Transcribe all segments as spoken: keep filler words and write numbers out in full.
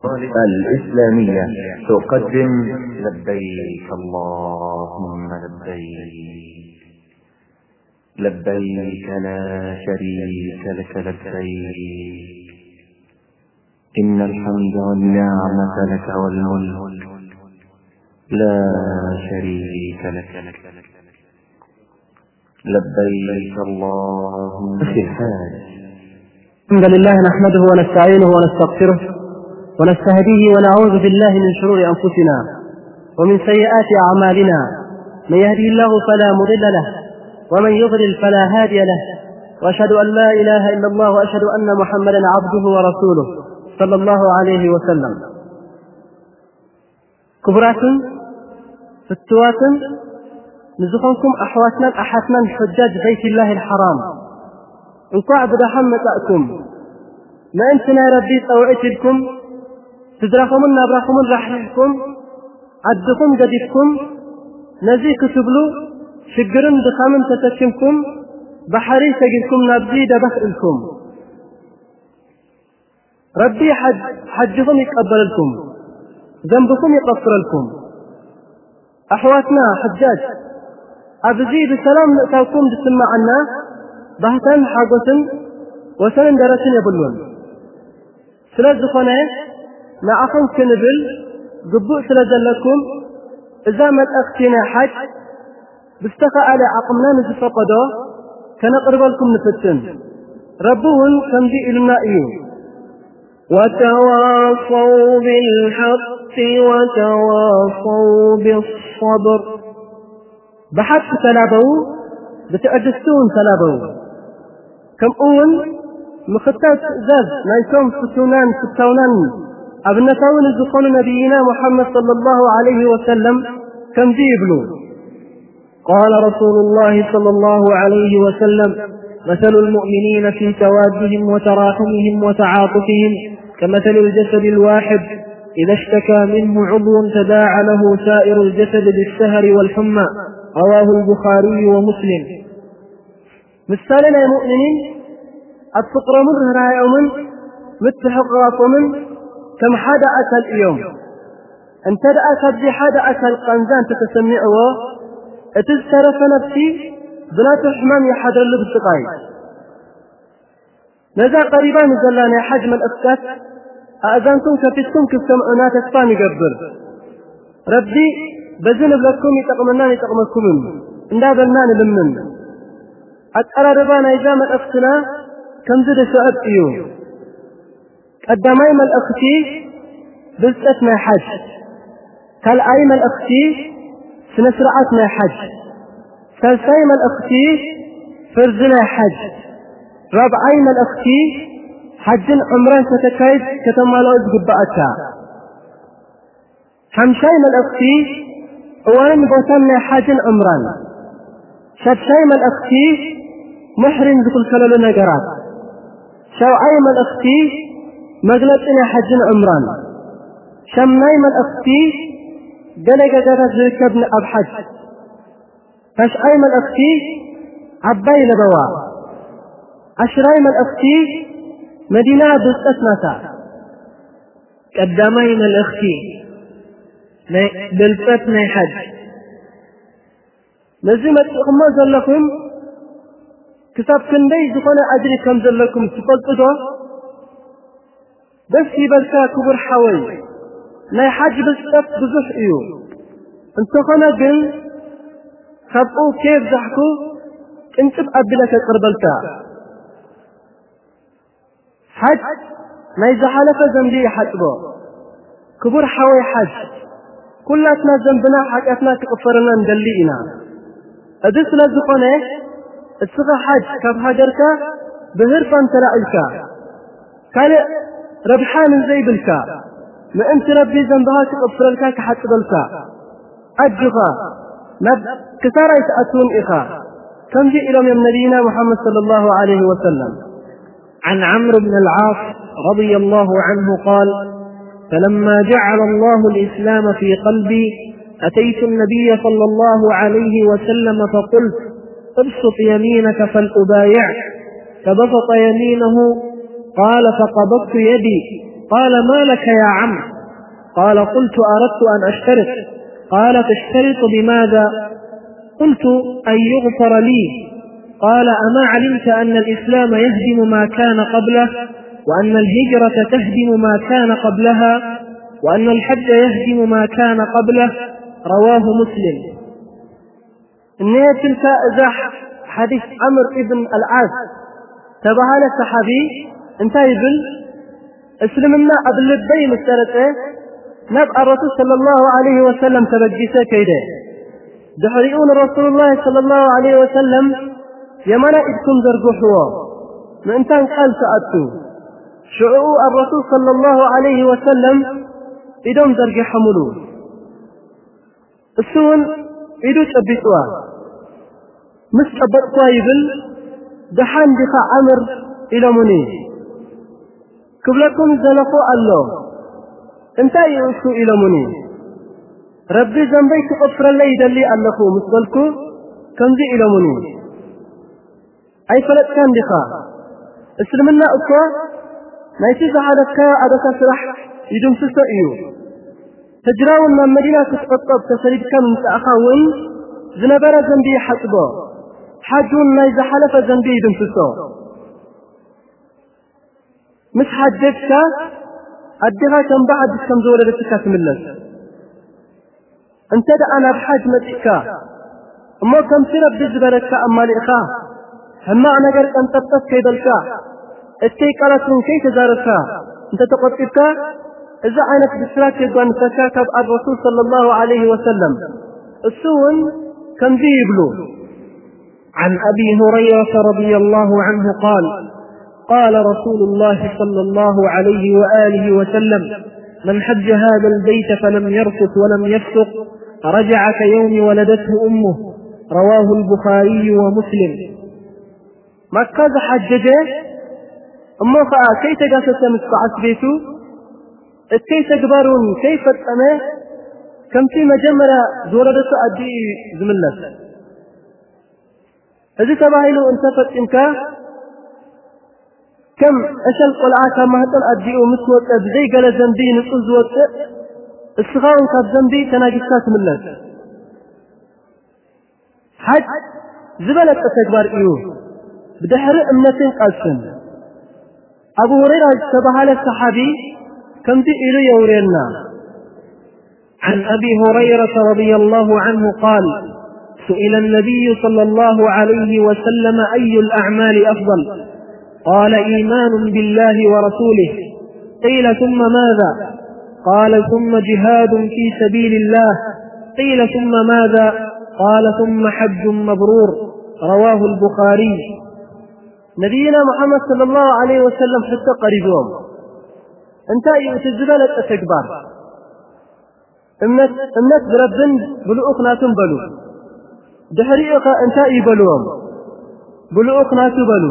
الإسلامية تقدم لبيك اللهم لبيك لبيك لا شريك لك لبيك إن الحمد والنعمة لك والملك لا شريك لك لبيك اللهم لبيك. الحمد لله نحمده ونستعينه ونستغفره ونستهديه ونعوذ بالله من شرور أنفسنا ومن سيئات أعمالنا، من يهدي الله فلا مضل له ومن يضلل فلا هادي له، وأشهد أن لا إله إلا الله وأشهد أن محمدا عبده ورسوله صلى الله عليه وسلم. كبرات فتوات نزخنكم أحواتنا أحاتنا حجاج بيت الله الحرام، انقع بدحم متأكم ما أنتنا ربي طوعتكم تدرخم نبرخم رحلكم عدكم جديدكم نزي كتبلو شجرن دخام تتكمكم بحري سجلكم نبزي دبخلكم ربي حج حجكم يقبل لكم ذنبكم يغفر لكم. أحواتنا حجاج أبزي بسلام نأتاكم تسمع عنا بهتن حاجتن وسن درسن يبلون سلاز خناه نعفن كنبل قبوء سلاز لكم إذا ما تأختنا حج بستقى على عقمنا نزفقدا كنقرب لكم نفتن ربون كمدي المائيو وتواصوا بالحق وتواصوا بالصبر. بحق تلابو بتأجستون تلابو كم أول مختات زاز نايتهم ستونان ستونان أبنتون الزخون نبينا محمد صلى الله عليه وسلم كم جيبلو. قال رسول الله صلى الله عليه وسلم: مثل المؤمنين في توادهم وتراحمهم وتعاطفهم كمثل الجسد الواحد إذا اشتكى منه عضو تداعى له سائر الجسد بالسهر والحمى. رواه البخاري ومسلم. مثالنا يا مؤمنين الفقر من رأي من متحقق من كم حدا أكل اليوم أنت أكل دي حدا أكل قنزان تتسمعه اتذكرف نفسي بلا تحمام يحضر له بالسقاية نزا قريبا نزلنا حجم الأفكات أذنكم كفتكم كفتمعنا تكفاني قبر ربي بزنب لكم يتقمنان يتقمكم اندابنان لمن أتقربان إجامة أفتنا كم زد شعب إيوم قداميم الأختي بلتتنا حج كالأيم الأختي سنسرعتنا حج ثالثيم الأختي فرزنا حج رابعيم الأختي حج عمران ستكايد كتمالو إزقبأتها حمشيم الأختي وين بوتمنا حج عمران شدشيم الأختي محرم بكل خلال نقرات شوعيم الأختي مغلطنا حج عمران شمنيم الأختي دلقة جرس ذكبن أبحج فشعيم الأختي عباي لبوا عشريم الأختي مدينة بستثنتا قداميم الأختي بلتتنا حج نزمت أخماز لكم كتاب كندي زخنا أجري كم زلكم تفضلوا بس يبلكا كبر حوي ما يحاج بستف بزح إيو انتو خنا قل خبقوا كيف زحكوا انت بقبلك قربلتا حج ما يزحلك زنبي حجبه كبر حوي حج كلاتنا زنبنا حاجاتنا تقفرنا ندلينا أدس لزقنا الصغى حج كف حجرك بهرفا تلعلك قال ربحان زي بالك ما أنت ربي زنبها تقفر لك كحت بالك أجغى نب كثار يتأتون إخا كم جئ إلى من نبينا محمد صلى الله عليه وسلم. عن عمرو بن العاص رضي الله عنه قال: فلما جعل الله الإسلام في قلبي أتيت النبي صلى الله عليه وسلم فقلت: ابسط يمينك فلأبايعك. فبسط يمينه قال: فقبضت يدي قال ما لك يا عم؟ قال قلت أردت أن أشترط. قال تشترط بماذا؟ قلت أن يغفر لي. قال أما علمت أن الإسلام يهدم ما كان قبله، وأن الهجرة تهدم ما كان قبلها، وأن الحج يهدم ما كان قبله؟ رواه مسلم. إنها تلك إزاح حديث عمرو بن العاص تبعها الصحابي انتهى يقول اسلمنا قبل البين الثلاثة نبقى الرسول صلى الله عليه وسلم تبجيسا كيدا دحريون رسول الله صلى الله عليه وسلم يمنا إدكم زرقوا من انتان قال سأتوا شعوء الرسول صلى الله عليه وسلم إدهم زرق حملوا السون إدو تبتوا مش أبقوا يبل دحان دفاع عمر إلى مني قبلكم زلقوا الله انتا يوسو إلى مني ربي زنبي تقفر الله يدلي ألقو مسبلكو كنزي إلى مني أي فلت كان دفاع اسلمنا أكوا نايتي زحادك أدكا سرح يدوم سسئيو تجراون من مدينة تتقطب تسريب كم تأخاون زنبرا زنبي حسبا حاجون نايزا حلف زنبي يدوم سسو مش حاجتك أدها كم بعد كم زورة بتكا تملس انت دا أنا بحاج متكا أما كم سرب بزبرك أما لإخا هما أنا قرأت أن تبتس كيد الكا اتكي قالت من كي تزاركا انت تقطبك إذا عينك بسراك يدوان تكاكب الرسول صلى الله عليه وسلم السون كم ذيبلو. عن أبي هريرة رضي الله عنه قال قال رسول الله صلى الله عليه وآله وسلم من حج هذا البيت فلم يرفث ولم يفسق رجع كيوم ولدته أمه. رواه البخاري ومسلم. مكة حججه أما فأ كي تقاسة مسقعة بيتو كي تقبرون كيف تأمه كم في مجمرة زوردة أدي زملت إذا تباهلوا انتفت إنكا كم أشل قلعة كما هتل أدي ومسوة أبزي قال زنبي نقل زوت الصغار كاب زنبي تناقشات ملت حج زبلت أتكبر إيوه بدحر أمنتين قاسم أبو هريرة تباهل الصحابي كم دي إلو يورينا. عن أبي هريرة رضي الله عنه قال سئل النبي صلى الله عليه وسلم أي الأعمال أفضل؟ قال إيمان بالله ورسوله. قيل ثم ماذا؟ قال ثم جهاد في سبيل الله. قيل ثم ماذا؟ قال ثم حج مبرور. رواه البخاري. نبينا محمد صلى الله عليه وسلم حتى قريبهم انت يتزبلت أتكبر امنت امنت بربن بلوك ناتم بلو دحريقا انت يبلوهم بلوك ناتو بلو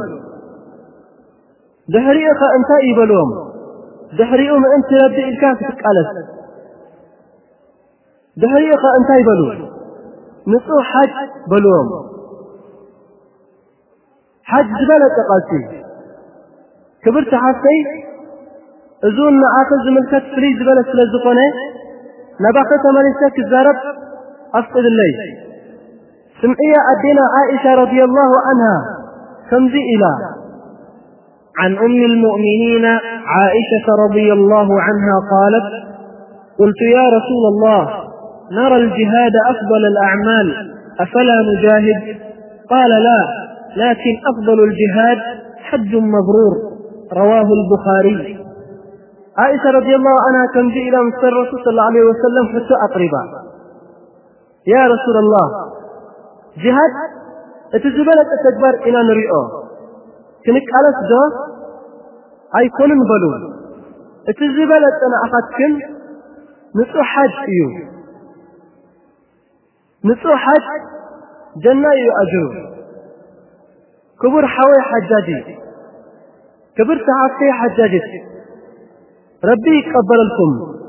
دحريقا انت يبلوهم دحريقهم انت ربي الكاف تقالت دحريقا انت يبلو نصو حج بلوهم حج زبلت قاسي كبرت حاسي أزون معاكز ملكت فريز بلس للزقونة نباقة ملسك الزارب أفقد الليل سمعية أدينا عائشة رضي الله عنها تمزي إلى. عن أم المؤمنين عائشة رضي الله عنها قالت قلت يا رسول الله نرى الجهاد أفضل الأعمال أفلا نجاهد؟ قال لا لكن أفضل الجهاد حج مبرور. رواه البخاري. عائشة رضي الله عنها كم جاء إلى مصر الرسول صلى الله عليه وسلم حتى أقربا يا رسول الله جهاد اتزبلت أتكبر إلى نريئه كنك ألس ده أي كونن بلو اتزبلت أنا أخذكم نسو حج إيو نسو حج جنة يؤجر كبر حوي حجاجي كبر تعافي حجاجي ربي يقبل لكم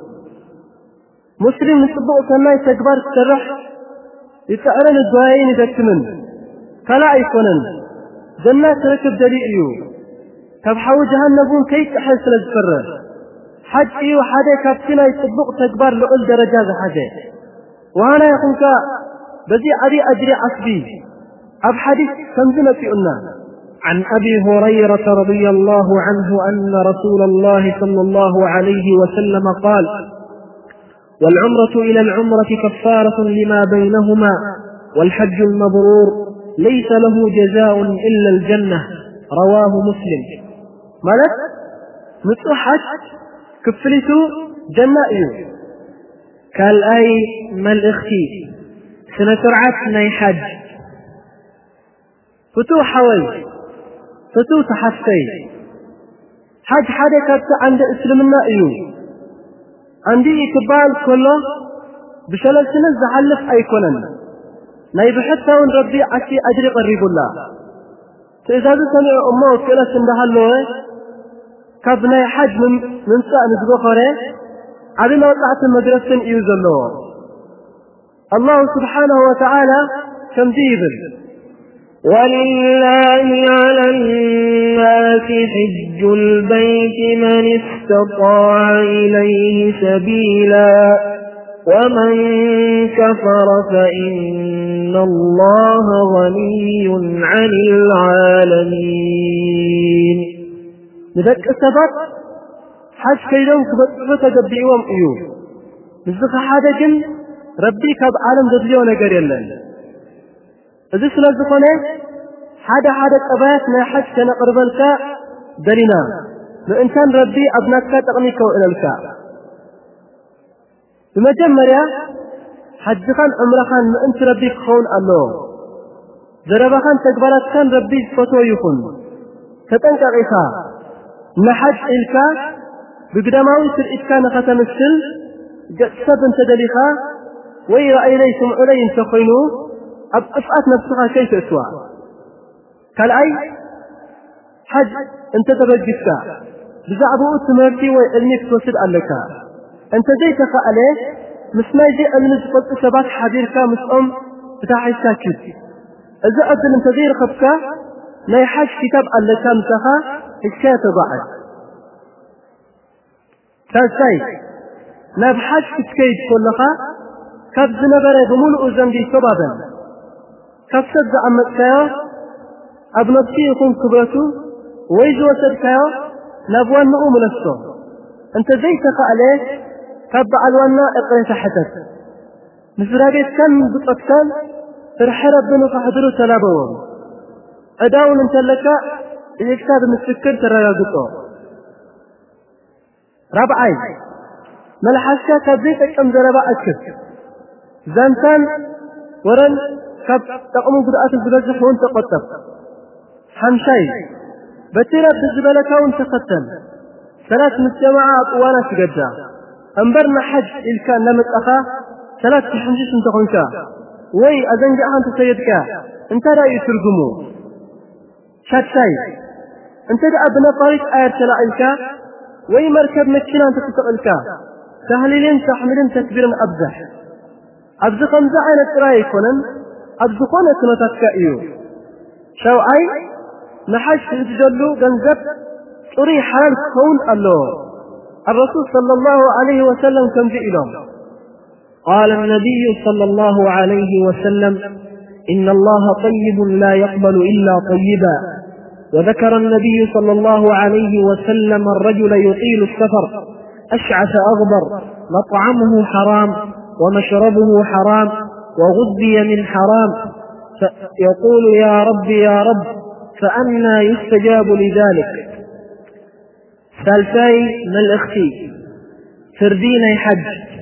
مسلم نسبق كنا يتكبر تسرح يتعلن الدعاين يدكمن فلا يكونن جنة ركب دليئيو تبحو جهنبون كي تحس للفرة حج إيو حدا كابتنا يطبق تكبر لقل درجة حاجة وأنا يقولك بذي عدي أجري عصبي أب حديث كمزنا في أنه عن أبي هريرة رضي الله عنه أن رسول الله صلى الله عليه وسلم قال والعمرة إلى العمرة كفارة لما بينهما والحج المبرور ليس له جزاء إلا الجنة رواه مسلم. مالك مثل حج كفلته جنة إيو قال أي مال اختي سنسرعت ناي حج فتو حوي فتو تحسي حج حدا كبت عند اسلمنا إيو عندي إكبال كله بشلل سنة زحلف أي كونن ناي بحثة ونربي عشي أجري قريب الله تإذا سمع أمه وكلا سندهالوه كابنا حج من من ساعة نزقو خوري علينا وطلعت المدرسة إيوز الله الله سبحانه وتعالى كم ديبل ولله على الناس حج البيت من استطاع إليه سبيلا ومن كفر فإن الله غني عن العالمين. لذلك السبب حج كيدهم كبتفة تبديهم إيوه نزق حاجة جن ربي كاب عالم دبليون أجر يلن إذا سنزقونه حاجة حاجة أبات ما حج كان قربلك درنا لإنسان ربي أبنك تغنيك إلى الكعب بمجمرة حج خان عمر خان ما أنت ربي خون الله ضرب خان تقبلت كان ربي فتو يكون تتنك غيثا نحج إلكا بقدماوي سرئتكا نختم السل جسد تدليخا ويرأي ليسم علي تخينو أفأت نفسها كيف أسوى كالأي حج انت تبجسك بزعبو تمرتي وعلمك توسد ألك انت جيتك عليه مسما يجي أمن زفت سبات حديرك مسأم بتاعي ساكت إذا أدل انت دير خبك لا يحج كتاب ألك مسخا الشيء تضعي ثالثي نبحث كتكيد كلها كبز نبري بملء زنبي سببا كبسد عمتكايا أبنبتي يكون كبرته ويجو سركايا نبوان نقوم نفسه انت زيتك عليه كبع الوانا اقري تحتك مزراقي كم بطتكال فرح ربنا فحضروا تلابوهم أداون انت لك يكتاب مسكر ترى رابعي ملحشة كبريتك أم زربا أكف زنتان ورن كب تقوم بدأت الزبزح وانت قطب حمشي بتيرا بالزبالك وانت قتل ثلاث مجتمعات وانا تقجع انبرنا حج إلكان لمت أخا ثلاث تحنجيش انت خنكا وي أزنجعها انت سيدك انت رأي ترقمو شاتشي انت دعا بنا طريق آية تلعيك وي مركب مكينا انت تتقلك تهليلين تحملين تكبيرا أبزح أبزخ امزعين التراي كونن أبزخون كنتك إيو شو أي نحش يتجلو جنزب طري حال كون الله الرسول صلى الله عليه وسلم كم جئ لهم قال النبي صلى الله عليه وسلم إن الله طيب لا يقبل إلا طيبا. وذكر النبي صلى الله عليه وسلم الرجل يطيل السفر أشعث أغبر مطعمه حرام ومشربه حرام وغذي من حرام فيقول يا رب يا رب فأنى يستجاب لذلك. ثالثي ما الأختي فردين حج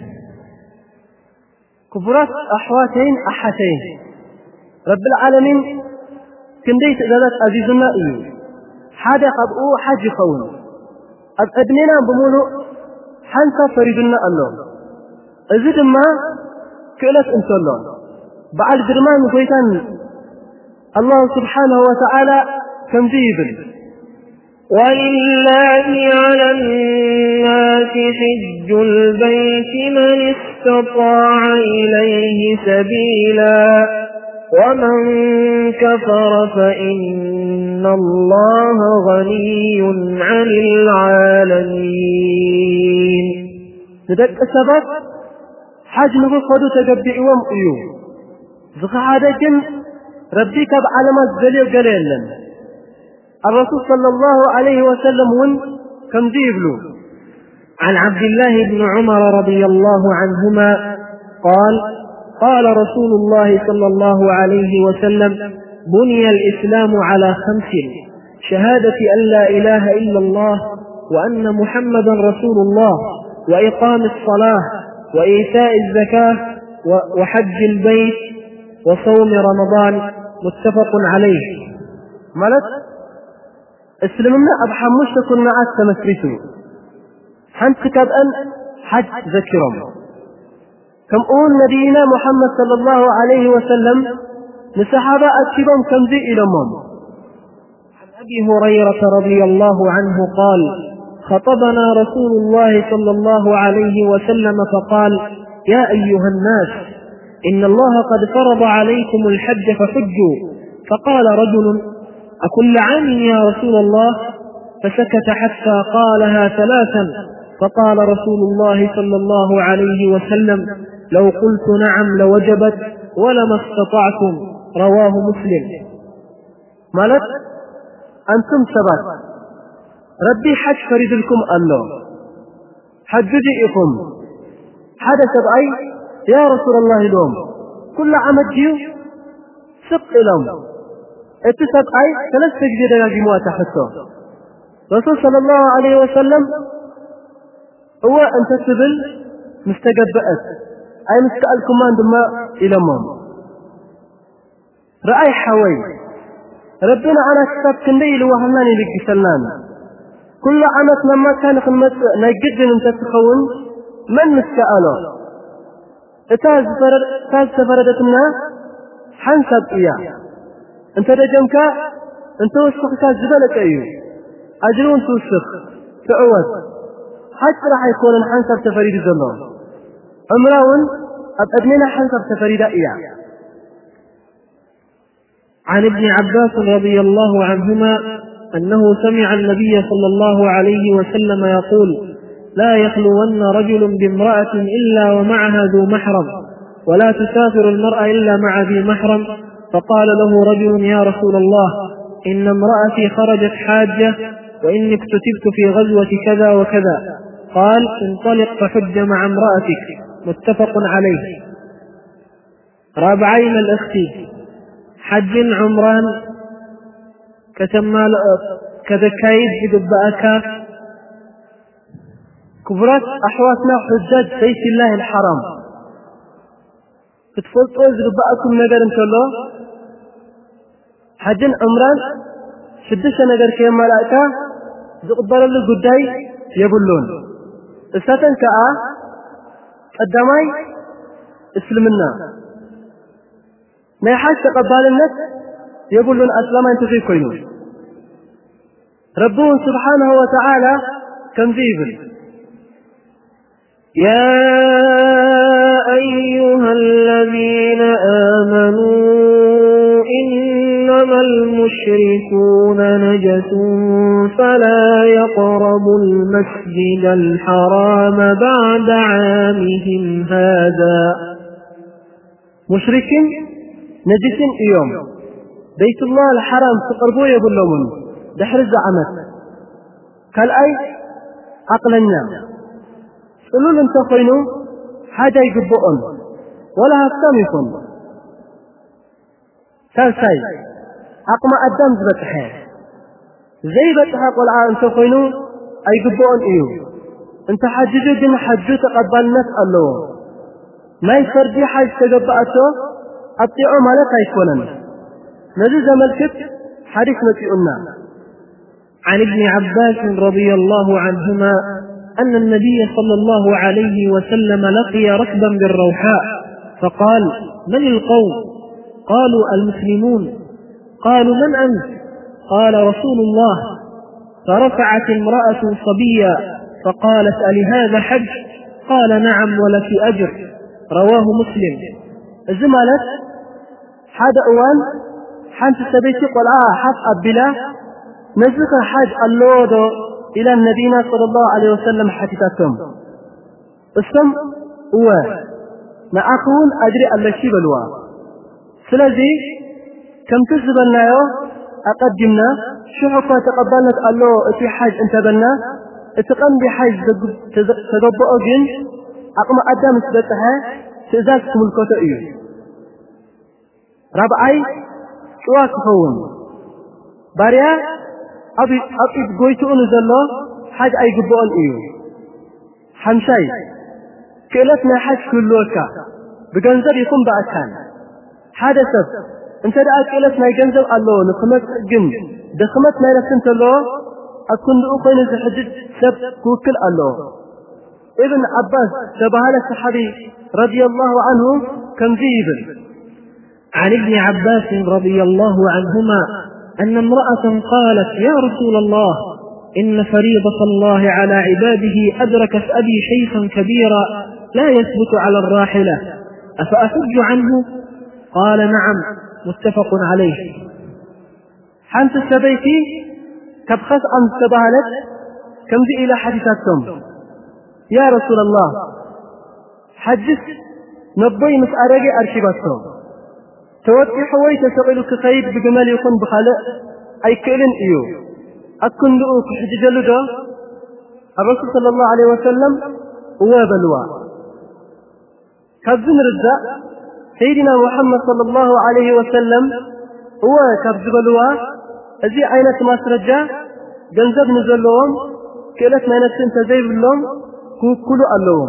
كفرات أحواتين أحتين رب العالمين كنديت إذا عزيزنا إيه حاجة قبؤوا حج خون أبنينا بمولو حنسا فريدنا الله أزيد ما كألت انت الله بعد درمان قويتان الله سبحانه وتعالى كم جيبل ولله على الناس حج البيت من استطاع إليه سبيلا ومن كفر فإن الله غني عن العالمين. لذلك السبب حج نفقدوا تقبعهم أيوه زخادة ربك بعلمات زليل قليلا. الرسول صلى الله عليه وسلم ون كم ديبلو. عن عبد الله بن عمر رضي الله عنهما قال قال رسول الله صلى الله عليه وسلم بني الإسلام على خمس: شهادة أن لا إله إلا الله وأن محمدا رسول الله وإقام الصلاة وإيتاء الزكاة وحج البيت وصوم رمضان متفق عليه. مالت اسلمنا أبحمش كنا عاد تمسرسوا حنت كبأن حج ذكرهم كم قول نبينا محمد صلى الله عليه وسلم لصحابة أكتبهم كم ذي إلمهم. عن أبي هريرة رضي الله عنه قال خطبنا رسول الله صلى الله عليه وسلم فقال يا أيها الناس إن الله قد فرض عليكم الحج فحجوا. فقال رجل أكل عام يا رسول الله؟ فسكت حتى قالها ثلاثا. فقال رسول الله صلى الله عليه وسلم لو قلت نعم لوجبت ولما استطعتم. رواه مسلم. مالت أنتم سبات ربي حج فريد لكم الله حج جئكم حدث بأي يا رسول الله لهم كل عمد جيو سق لهم اتساب أي ثلاث سجد لجموع تحسه. رسول صلى الله عليه وسلم هو أن تسبل مستقبأت أي مستقل كمان دماء إلى مام رأي حوي ربنا أنا كتاب كندي لوهناني لك سلان كل عمت لما كان خمس نجد من تتخون من مستقله اتاز فرد تاز فردتنا حنسب إياه انت رجمك انت وسخ كاز زبالك أيوه أجرون توسخ تعوز حتى راح يكون حنسب تفريد الزمان عمراون أبنينا حنسب تفريد إياه. عن ابن عباس رضي الله عنهما أنه سمع النبي صلى الله عليه وسلم يقول لا يخلون رجل بامرأة إلا ومعها ذو محرم ولا تسافر المرأة إلا مع ذي محرم. فقال له رجل يا رسول الله إن امرأتي خرجت حاجة وإني اكتتبت في غزوة كذا وكذا. قال انطلق فحج مع امرأتك. متفق عليه. رابعين الأختي حج عمران كتمال كذكايد بدبأك كبرات أحواتنا حجاج بيت الله الحرام تتفلطوا زربأكم نقر إن شاء الله حج عمران شدش نقر كيما ملائكة زقبال اللي قداي يقولون الساتن كأ قدامي اسلمنا ما يحاج تقبال الناس يقولون أسلام أنت في كوينون ربهم سبحانه وتعالى كم ذيبل يا أيها الذين آمنوا إنما المشركون نجس فلا يقربوا المسجد الحرام بعد عامهم هذا. مشركين نجسين يوم بيت الله الحرام تقربوا يقول لهم دحرز عمت كالأي عقلنا قلوا لهم تفينوا حاجة يقبؤون ولا هفتامكم ثالثي عقم أدام زبتحي زي بتحق والعالم تفينوا أي قبؤون إيو انت حججوا دين حجوا تقبل نسأل له ما يفرجي حاج تقبأته أطيعوا مالك يكونن نجز ملكت حديث نتيئنا. عن ابن عباس رضي الله عنهما أن النبي صلى الله عليه وسلم لقي ركبا بالروحاء فقال من القوم؟ قالوا المسلمون. قالوا من أنت؟ قال رسول الله. فرفعت امرأة صبيا فقالت ألهذا حج؟ قال نعم ولك أجر. رواه مسلم. الزمالة هذا أوان حانت سبيتي قل آه حف أبلا نزق حاج اللود إلى النبي صلى الله عليه وسلم حتتكم السم هو ما أخون أدري ألا شي بلوا سلازي كم تزبلنا يو أقدمنا شحفة تقبلت الله في حاج انتبلنا اتقن بحاج تقبأ جن أقم أدام سبتها تزاك ملكة إيو رابعي شواك خون باريا أبي أبي قويتو نزلو حاج أي قبؤن إيو حمشاي كيلتنا حاج كلوكا بجنزب يكون بأكان هذا سب انت دعا كيلتنا يجنزب الله نخمت جن دخمت ما يرسنت الله أكون لأخوين الزحجد سب كوكل الله ابن عباس سبهال الصحابي رضي الله عنه كم ذيبا عن ابن عباس رضي الله عنهما أن امرأة قالت يا رسول الله إن فريضة الله على عباده أدركت أبي شيخا كبيرا لا يثبت على الراحلة أفأحج عنه؟ قال نعم متفق عليه. حانت السبيتي تبخس أن سبهالت كم ذي إلى حديثاتكم يا رسول الله حجث نبي مسأرقي أرشباتكم توتي حوي تسقلك خيد بجمال يكون بخالق أي كيلن إيو أكن لؤوك حججلو دا الرسول صلى الله عليه وسلم هو بلوا كذن رزا سيدنا محمد صلى الله عليه وسلم هو كذب بلوا أزي عينة ما سرجا جنزب نزلهم كيلت ما نفسن تزيب لهم كوكلو اللهم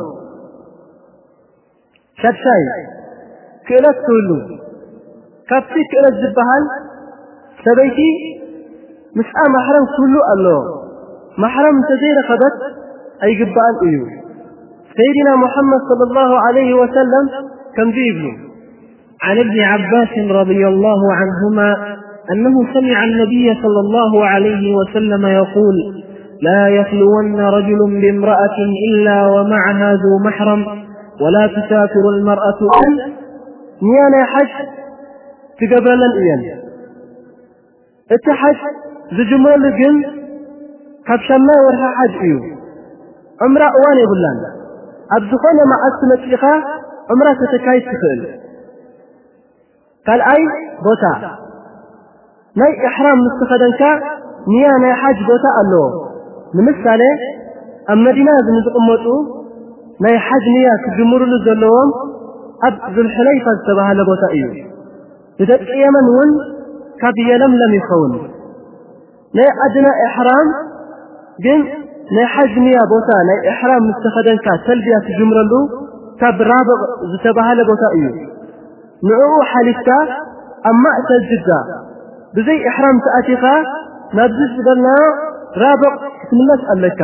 شرشاي كيلت كلو كابتي كيلت زبهان سبيتي مسعى محرم كله الله محرم تزير خبت أي قبان إيو سيدنا محمد صلى الله عليه وسلم كم ذيبه عن ابن عباس رضي الله عنهما أنه سمع النبي صلى الله عليه وسلم يقول لا يخلون رجل بامرأة إلا ومعها ذو محرم ولا تسافر المرأة أن نيانا حج تقبلا إيان اتحج ذو جمال لجن كبشما ورها حج إيو عمراء واني بلان أبزخونا مع السنة إخا عمراء تتكاي تخيل قال أي بوتا ناي إحرام مستخدنك نيانا حج بوتا اللو نمثالي المدينة بنزقمتو ناي حج نيا كجمهور لزلوهم أب ذو الحليفة استباها لبوتا إيو إذا قياما ون كاب يلملم يخون ناي أدنى إحرام جن ناي حج نيا بوتا ناي إحرام مستخدنك تلبية كجمهور له كاب رابق استباها لبوتا إيو نعو حالكا أما أتجدها بزي إحرام تأتيها نبزش بدلنا رابق اسم الله سألك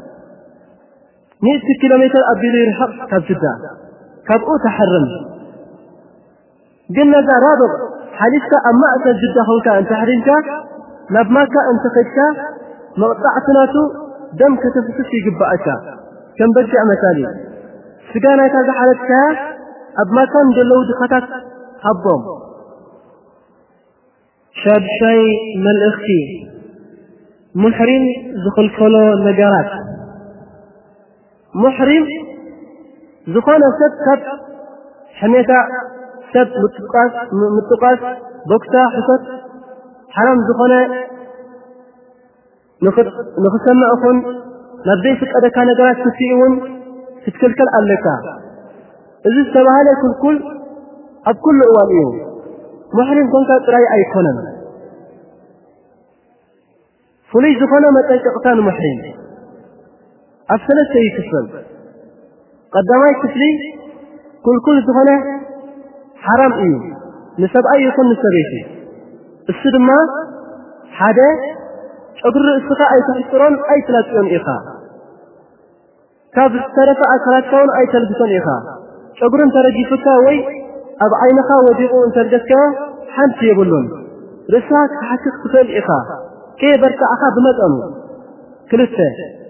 مئة كيلومتر أبيلي رحق كاب جدا كاب أو تحرم قلنا ذا رابق حاليسك أما أتى جدا خوكا أن تحرمك نبماك أن تخدك مقطعتناتو دم كتفتشي قبأك كم برجع مثالي سقانا كذا حالتك أبما كان جلو دخاتك حبهم شاب شاي من الأختي محرم زخل كلو نجارات محرم زخانة سب سب حميتا سب متقاس متقاس بوكتا حسد حرام زخانة نخد نخسمع أخون نبديسك أدا كان نجارات تسيئون تتكلكل ألكا إذا استبهالي كل كل أب كل أواليهم محرم كنت تراي أيقونا فلي زخانة متى تقتان محرم أفسنة سيكسل قدماي كسلي كل كل زخانة حرام إيه نسب أي يكون نسبيتي السدما حدا أقر السقاء أي تحسرون أي ثلاثون إخاء كاب السرفة أكلاتكون أي تلبسون إخاء أقر انت رجيفك وي أب عينخا وجيئو انت رجتك حمس يقولون رساك حسك تفل إخاء كي برتع أخا بمدأنو كلسة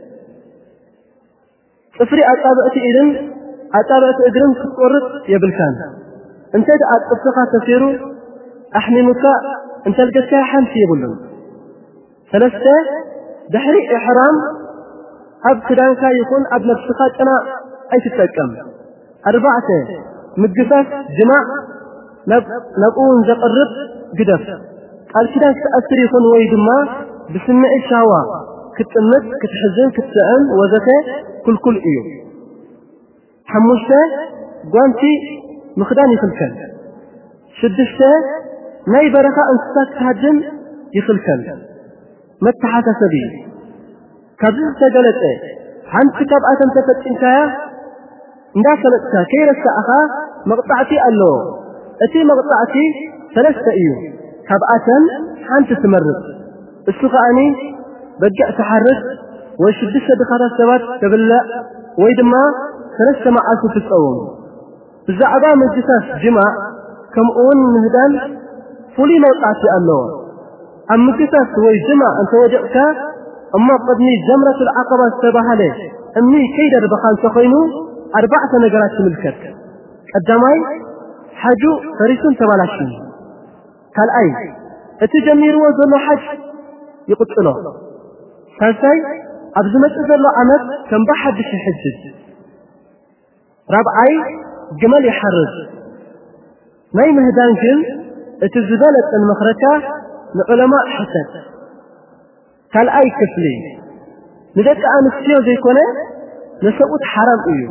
افري أتابعت إذن أتابعت إذن كتورت يبلكان انت أتبسخا تسيرو أحممك أنت الجسا حنتي يقولون ثلاثة دحري إحرام أب كدانك يكون أب نفسك أنا أي تتكلم أربعة متجفاف جماع نب نبؤون زقرب قدف قال كده تأثر يكون ويدما بسمع الشهوة كتمت كتحزن كتسأل وذكاء كل كل إيو حموشته قوانتي مخداني في الكل شدشته ناي بركة انستاك تهجم يخلكل متحاك سبيل كذل تجلته عن كتاب آتم تفتنكا انداسلتك كي رسأخا مقطعتي ألو أتي مقطعتي ثلاثة إيو كابآتن حان تتمرد السخاني بجأ تحرك ويشدش دخات السبات تبلأ ويدما ثلاثة معاسو تسأون الزعباء من جساس جمع كم أون مهدان فولي موقعتي الله أما جساس ويجمع أنت وجأك أما قدني جمرة العقبة السباحة ليه أمني كيدر بخان سخينو أربعة نقرات ملكت الدماي حاجو فريسون تبالاشين كالأي اتجمير وزلو حج يقتلو ثالثاي أبزمت زلو عمد كم بحد الحجج رابعاي جمال يحرز ماي مهدان جن اتزبالت المخركة لعلماء حسد كالأي كفلي ندك آن السيو زي كونه نسوت حرام ايو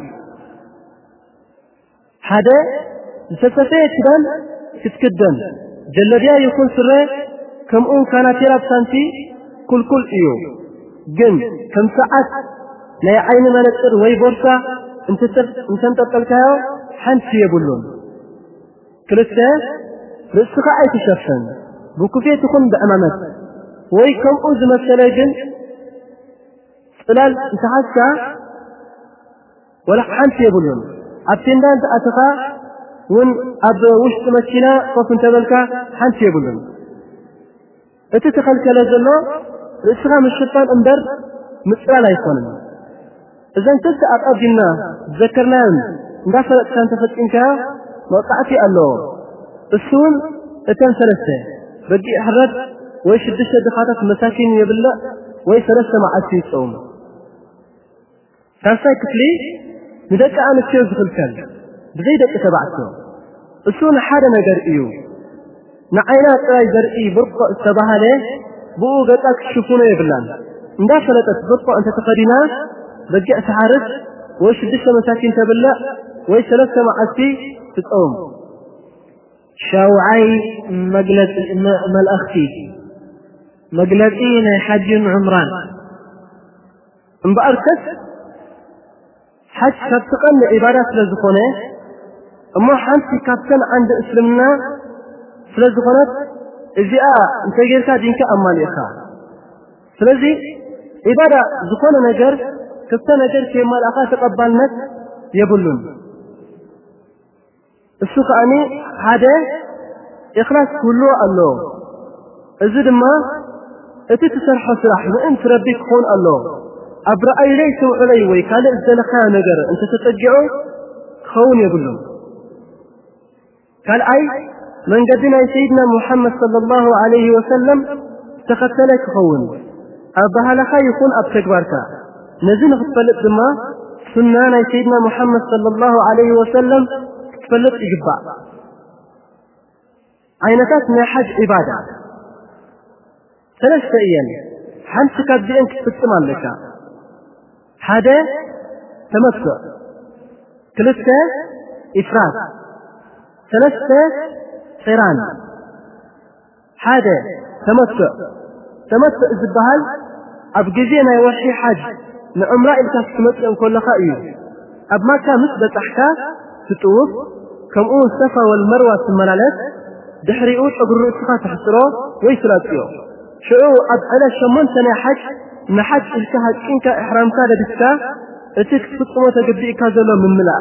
هذا نسسفيه كدان تتكدن جلبيا يكون سره كم اون كانت يراب سانتي كل كل ايو جن كم ساعات لا يعين منتر وي بورصة انت انت تطلقها حنتي يبلون كلسة رسخة اي تشفن بكفية تكون بأمامك وي كم اوز مثلا جن فلال انت حاسة ولا حنتي يبلون أبتندان أتقى ون أب وش تمشينا قف انت بلكا حنتي يبلون اتتخل كالجلو الإسلام الشيطان اندر مثلا يكون إذا انت أبقى ذكرنا ندافع كان تفتنك موقعتي الله السون اتن ثلاثة بدي أحرد ويشدش دخاتك مساكين يبلأ ويثلاثة مع السيسوم كان سايكت لي ندك أنا الشيء في الكل بزيدك تبعته السون حدا نجر إيو نعينات راي زرقي برقة السباها له بقوا قطعك تشوفونه يبلان ندافلت برقة أنت تقرينا رجع سحارس ويشدش مساكين تبلأ ويثلاثة مع السي تتقوم شاوعي مجلس ملأختي مجلسين حج عمران مبأركس حج كابتقن عبادات لزخونه اما حانتي كابتن عند اسلمنا فلزخونت ازياء انت غيرك دينك اما ليخا فلزي عبادة زخونه نجر كابتن نجر كيما الاخا تقبلنت يبلون السوق اني هذا اخلاص كله الله ازيد ما اتي تسرح سراح وانت ربك خون الله أبرأي ليس علي ويكال الزلخاء نجر أنت تتجعه خون يقولون قال أي من قدنا سيدنا محمد صلى الله عليه وسلم تقتلك خون أبها لخا يكون أبتك باركا نزل خطلت دما سنانا سيدنا محمد صلى الله عليه وسلم تفلت إجباء عينكات نحج عبادة ثلاثة أيام حنسك بأنك تتمان لك هذا تمتع ثلاثة إفراد ثلاثة قران هذا تمتع تمتع الزبهال أبجزينا يوحي حج لعمراء الكاس تمتع كل خائر أب ما كان مثبت أحكام تطوف كم أون الصفا والمروة الملالات دحريوش أقول رؤسها تحسره ويسلاتيو شو أب على شمون سنة حج نحج الكهد إنك إحرام كذا بسكا اتك سطمة تقبئ كذا من ملاء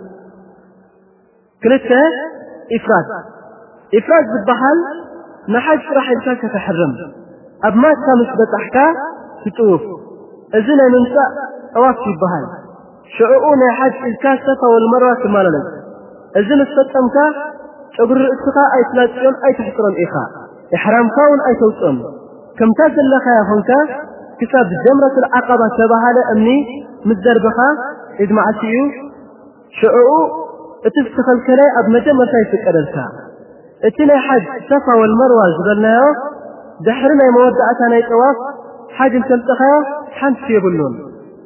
كلتا إفراد إفراد بالبحل نحج راح الكاك تحرم أب ما كمثبت أحكام تطوف أزنا ننسى أواكي البحل شعونا حج الكاسة والمرة كمالا أزنا السطمك شجر السخاء أي ثلاثون أي تحصرن إخاء إحرام كون أي توصم كم تزل لك يا خنكا كتاب جمرة العقبة شبه أمني متدربها إذ مع سيو شعو اتستخل كلاي أب مجمع سيفك أدلتا اتنا حج صفا والمروة زبلناه دحرنا مودعتنا يتواف حاج تلتقى حمس يبلون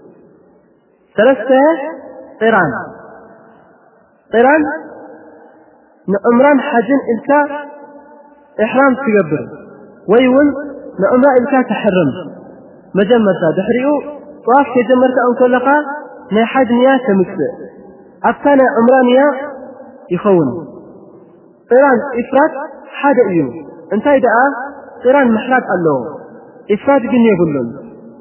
ثلاثة قران قران نعمران حاجن إلكا إحرام تقبل ويول نعمران إلكا تحرم مجمسة دحريو طواف كجمرت أنكلقا نحاج نيا تمكسر أبتانا عمرانيا يخون قران إفراد حاجة إيو انتهي دعا قران محرات الله إفراد جن يقولون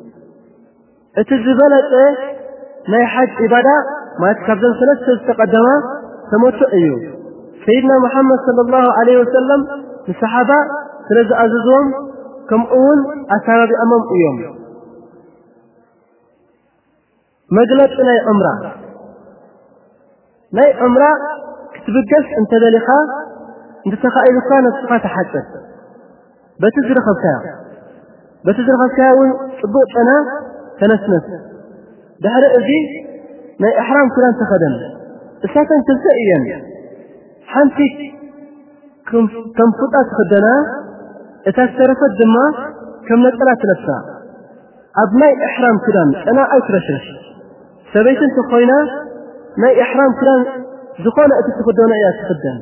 اتزبالة ما يحاج إبادة ما يتكبزن ثلاثة تقدمه تموت إيو سيدنا محمد صلى الله عليه وسلم الصحابة ثلاثة أززهم كم أول أسابة أمام يوم مجلس ناي عمره ناي عمره كتبقس انت دلخا انت تخائل كان الصفات حتى بتزرخ الكاو بتزرخ الكاو صبوت أنا تنسنس دحر أجي ناي إحرام كلان تخدم إساتا تلتئيا حنتي كم كم فتاة خدنا اتسترف الدماء كم نتلات نفسها أبناء إحرام كلان أنا أكرشش سبيت انت خوينا ناي إحرام كلان زقانا اتستخدونا إياه تخدم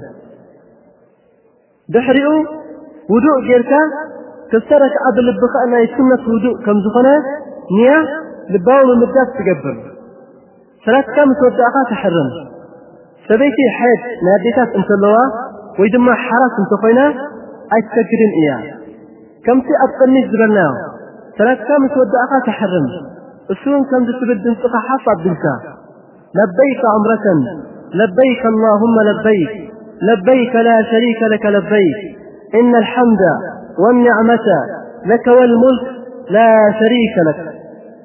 دحريو ودوء جيركا كسرك عبد اللبخاء أنها يسمى ودوء كم زقانا نيا لباو من مدات تقبل ثلاث كام توزعها تحرم سبيتي حيث ناديتات انت اللواء ويدما حراس انت خوينا أي تسجرين إياه كم تي أبقني زبناه ثلاث كام توزعها تحرم السون كم تسبد انتقى حفظ بلتا لبيك عمرة لبيك اللهم لبيك لبيك لا شريك لك لبيك إن الحمد والنعمة لك والملك لا شريك لك.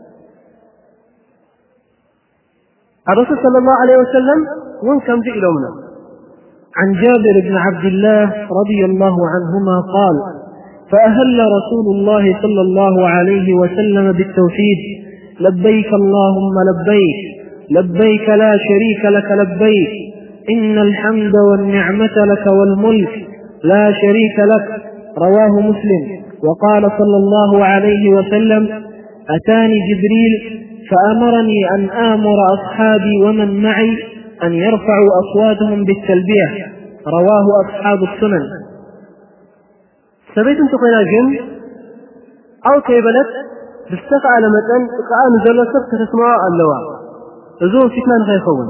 الرسول صلى الله عليه وسلم وين كم جئ لنا عن جابر بن عبد الله رضي الله عنهما قال فأهل رسول الله صلى الله عليه وسلم بالتوحيد لبيك اللهم لبيك لبيك لا شريك لك لبيك إن الحمد والنعمة لك والملك لا شريك لك رواه مسلم. وقال صلى الله عليه وسلم أتاني جبريل فأمرني أن آمر أصحابي ومن معي أن يرفعوا أصواتهم بالتلبية رواه أصحاب السنن. سبيت انت قينا جن أو كيبلت بستقع على متن إقاء نزل سبت تسمع اللواء إذو فتنان غيخون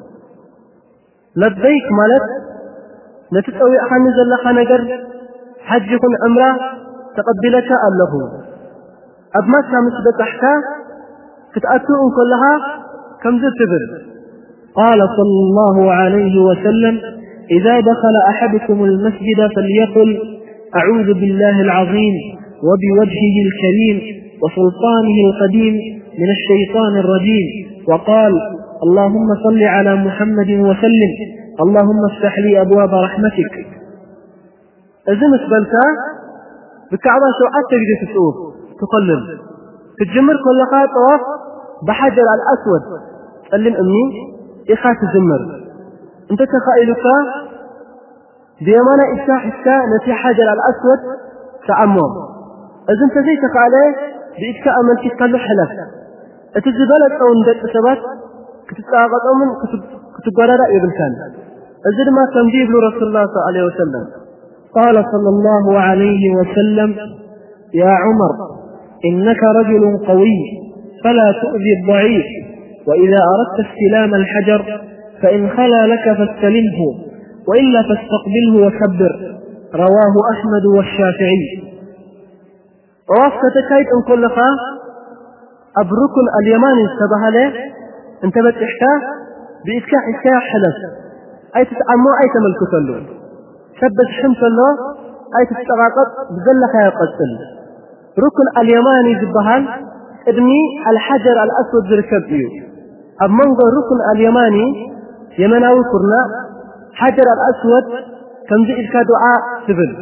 لبيك مالت نتتأوي أخان نزل لخا نقر حج يكون عمره تقبلك أله أبمات كامس بتحكا كتأتوا كلها كم ذو تبر. قال صلى الله عليه وسلم إذا دخل أحدكم المسجد فليقل أعوذ بالله العظيم وبوجهه الكريم وسلطانه القديم من الشيطان الرجيم. وقال اللهم صل على محمد وسلم اللهم افتح لي أبواب رحمتك. إذن اسبلتا بالكعبة شوعات تجد تسؤوف تقلل تتجمر كلها طواف بحجر الأسود تقلل أمي إخاة تجمر انت تخائلك بيمانا إفتاح إفتاء نتي حجر الأسود تعمم إذن تزي تقاليه بإفتاء من تتقلل حلف اتزبالت أو ندت أسبات كتتاغط أو من كتبقى رأي بالكان إذن ما تنجيب له رسول الله صلى الله عليه وسلم. قال صلى الله عليه وسلم يا عمر إنك رجل قوي فلا تؤذي الضعيف وإذا أردت استلام الحجر فإن خلا لك فاستلمه وإلا فاستقبله وكبر رواه أحمد والشافعي. ووافقت كيد أن كلها أبركن اليماني استبه له انت بتحتاه بإسكاح إسكاح حلس أي تتعمو أي تملك له ثبت حمس الله أي تستغاقط بذلك يقتل ركن اليماني زبهان ابني الحجر الأسود بركبيه أب منظر ركن اليماني يمناوي كرنا حجر الأسود كم زئلك دعاء سبل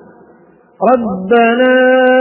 ربنا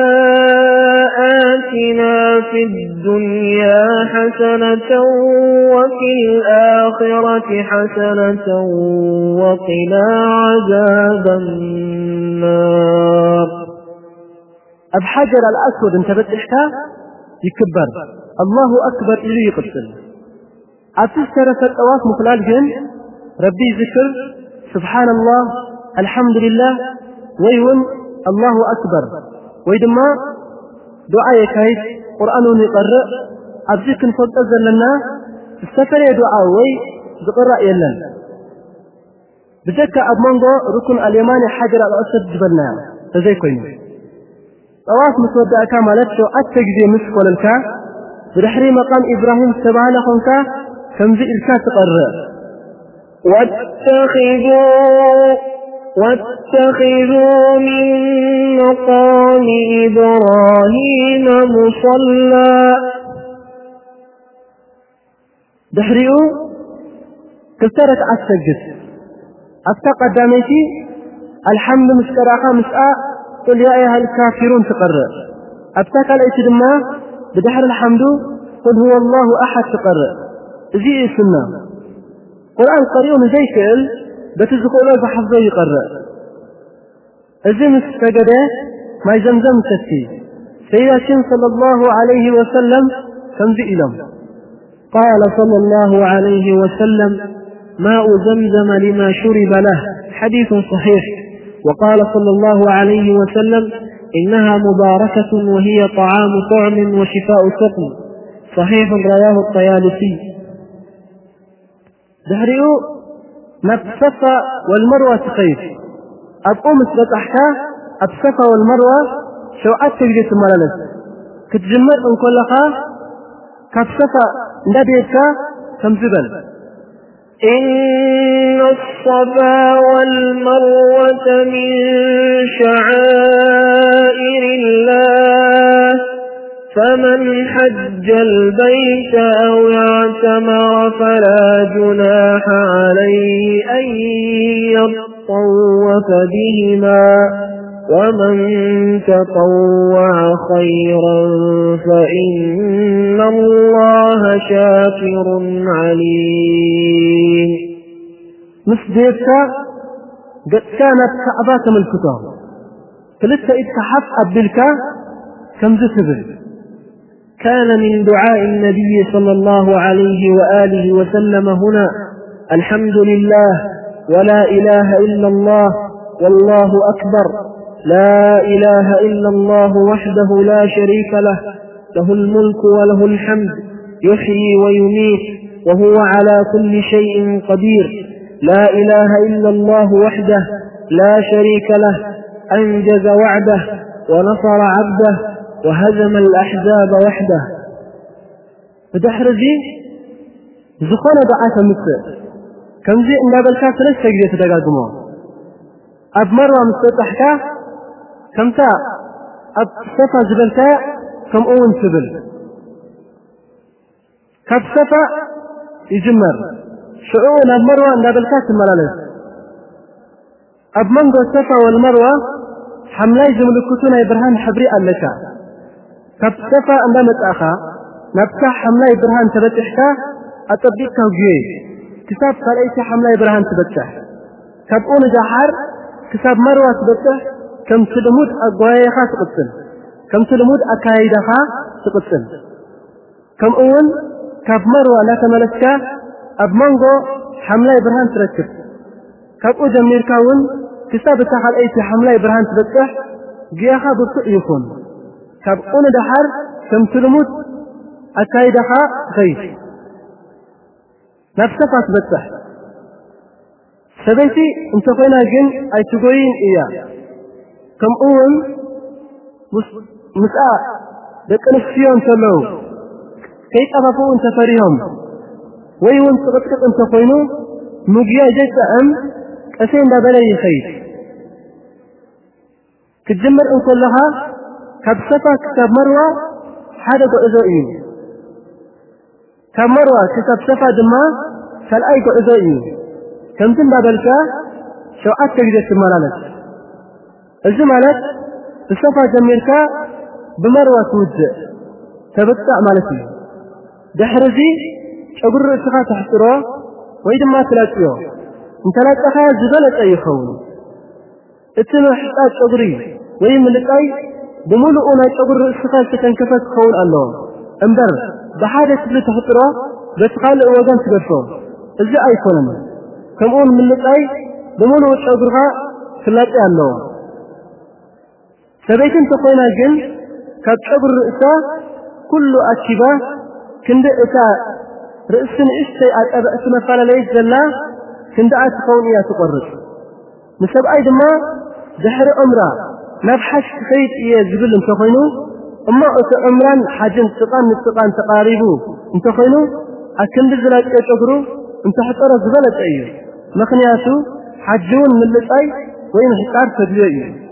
آتنا في الدنيا حسنة وفي الآخرة حسنة وقنا عذاب النار. الحجر الأسود انت بتحكى يكبر الله أكبر إلي يقتل أتسرف الأواف مخلال جن ربي ذكر سبحان الله الحمد لله ويون الله أكبر ويدما دعاء كايد قرآن يقرأ أبزيك نفضل لنا السفر دعاء وي ذكر يلن بذكر أبمانغو ركن اليماني حجر الأسود جبلنا فزي كوين طواف مسودة كاملت شو أتجزي مسكول الكا برحري مقام إبراهيم سبعان خمسة كمزي الكا تقرأ واتخذوا واتخذوا من مقام إبراهيم مصلى دحريو كسرت أتجز أتقدمتي الحمد مشتركة مساء قل يا أيها الكافرون تقرأ أبتك الإتدماء بدحر الحمد قل هو الله أحد تقرأ زي السنة قرآن قريون زي كل بتزقوا له بحفظه يقرأ زي مستقدة ما يزمزم تسي سيدنا صلى الله عليه وسلم كم زي إلم قال صلى الله عليه وسلم ماء زمزم لما شرب له حديث صحيح. وقال صلى الله عليه وسلم إنها مباركة وهي طعام طعم وشفاء سقم صحيح رواه الطيالسي. دحريو نبصفة والمروة تخيف أبقوم استطحكا أبصفة والمروة شو أتجد الملالس كتجمر من كلها كبصفة نديك كم زبل إن الصفا والمروة من شعائر الله فمن حج البيت أو اعتمر فلا جناح عليه أن يطوف بهما ومن تطوع خيرا فإن الله شاكر عليم. مسديتها قد كانت كعبات من الكتاب فلسه اتحف أبدلك كم زسبل. كان من دعاء النبي صلى الله عليه وآله وسلم هنا الحمد لله ولا إله إلا الله والله أكبر لا إله إلا الله وحده لا شريك له له الملك وله الحمد يحيي ويميت وهو على كل شيء قدير لا إله إلا الله وحده لا شريك له أنجز وعده ونصر عبده وهزم الأحزاب وحده. فدحرجي زخانة دعاة مثل كم زي إن بالكاس ليس سجدة تدقاقمه أب مرة مستطحكا كم تا أب صفا زبلتا كم أون سبل كب صفا يجمر شعون أب مروة إن بالكاس الملالس أب منغو الصفا والمروة حملاي زملكتنا إبراهيم حبري اللكا كب صفا إن متأخا نبتح حملاي إبراهيم تبتحكا أطبقك وجيه كتاب قال أي حملاي إبراهيم تبتح كب أون جاحر كتاب مروة تبتح كم تلمود أقوايخا تقتل كم تلمود أكايدها تقتل كم أول كاب مروة لا تملكا أب منغو حملة إبراهيم تركب كاب أو جمير كاون كتاب تحال أيتي حملة إبراهيم تبتح جيخا بطئ يكون كاب أون دحر كم تلمود أكايدها غيث نفسها تبتح سبيتي انت قينا جن أي تقوين إياه كم أول مساء بكنسيون تلو كيف أفقوا انت فريهم ويوان تغطق انت قينو مجيا جيسا أم أسين بابلي خير كتجمر ان كلها كبسطة كتاب مروة حدق إذائي كتاب مروة كتاب سفا دماء فالأيق إذائي كم تن بابلك شوعات تجدت مالك إذا مالك الصفا جميركا بمروة وجه تبتع مالتي دحرزي شقر رأسها تحتره وإذا ما تلاقيه انت لا تخيل زبالة أي خون اتنو حتى شقري وإن من الأي بملؤنا شقر رأسها ستنكفت خون الله انبر بحاجة تبلي تحتره بتقال وجان تقرفه إذا أي خون كم أقول من الأي بملؤ شقرها تلاقي الله سبيتن تقوينا جن كتشبر رأسه كل أشبه كند إتا رأسن إشتي أبأس مثلا ليس جلا كند أتقون إياه تقرص نسب أيضا ما دحر أمرا نبحث خيط إياه زبل انتقينو أما أمران حاجن تقان نتقان تقاربو انتقينو أكند زلات يتقرو انت حتى زبلت أيه مخنياتو حجون من لتأي وين حتار تدليه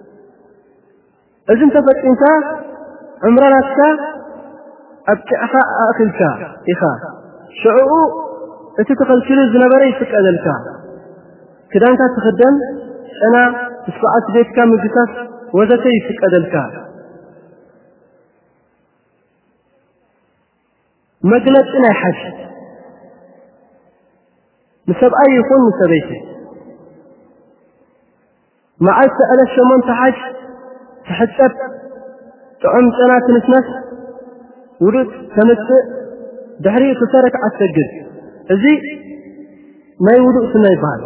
إذن تفت إنت عمرانك أبكأك أخلك إخا شعوء تتقل كل الزنبري فك أدلك كده أنت تخدم أنا إسبعات بيتك من قصص وذاتي فك أدلك مجلت إنا حج نسب أي يكون نسبيتي مع السألة الشمان تحج تحسب تعم سنة نسنس ورد تمسك دحري تسارك عالسجد ازي ما يودو سنة يبال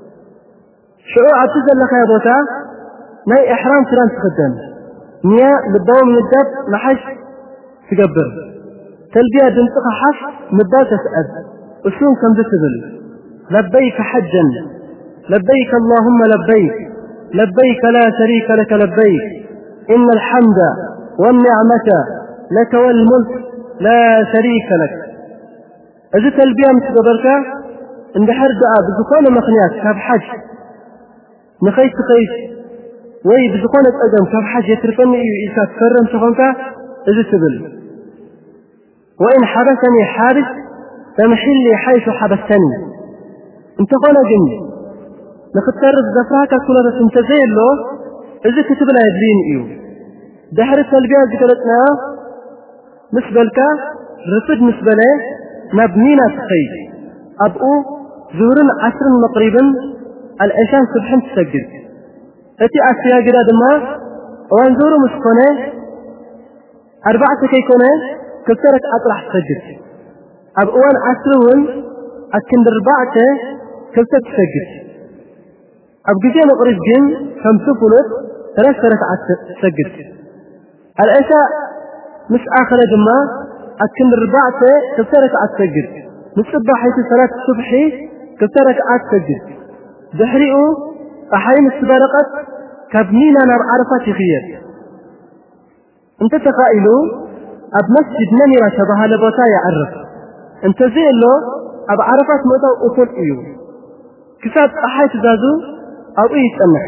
شعور عتزل لك يا دوتا ما إحرام سلام تخدم نيا بالدوام من الدب محش تقبر تلبية بنتقى حف مدى تسأل وشون كم تسبل لبيك حجا لبيك اللهم لبيك لبيك لا شريك لك لبيك إن الحمد والنعمة لك والملك لا شريك لك أجل تلبية متقبرك عند حرجة بزقون مقنيات كاب حج نخيس تخيس وي بزقون أدم كاب حج يترفني إيسا تكرم شخونك أجل سبل وإن حبسني حارس فمحلي حيث حبستني انت قونا جني نختار الزفاكة كلها تنتزيل له إذا كتب لها يدرين إيو دحر التلبية ذكرتنا نسبة لك رفض نسبة له مبنينا تخيل أبقو زورن عشر مقريبا العشان سبحان تسجد أتي أسيا قراد ما وانزورو مسكونه أربعة كيكونه كسرت أطرح تسجد أبقوان عشرون أكند أربعة كسرت تسجد أبقى نقرب جن خمسة فلوس ثلاث ركعات تسجد العشاء مش آخر جمعة أكن ربعة كسر ركعات تسجد نصبح حيث صلاة الصبح كسر ركعات تسجد دحريئو أحيان السبارقات كابنينا نار عرفة خير انت تقائلو أب مسجد نميرة شبه لبوتا يعرف انت زي له أب عرفات مدى أطول إيو كساب أحيث ذازو أو إيه تسمح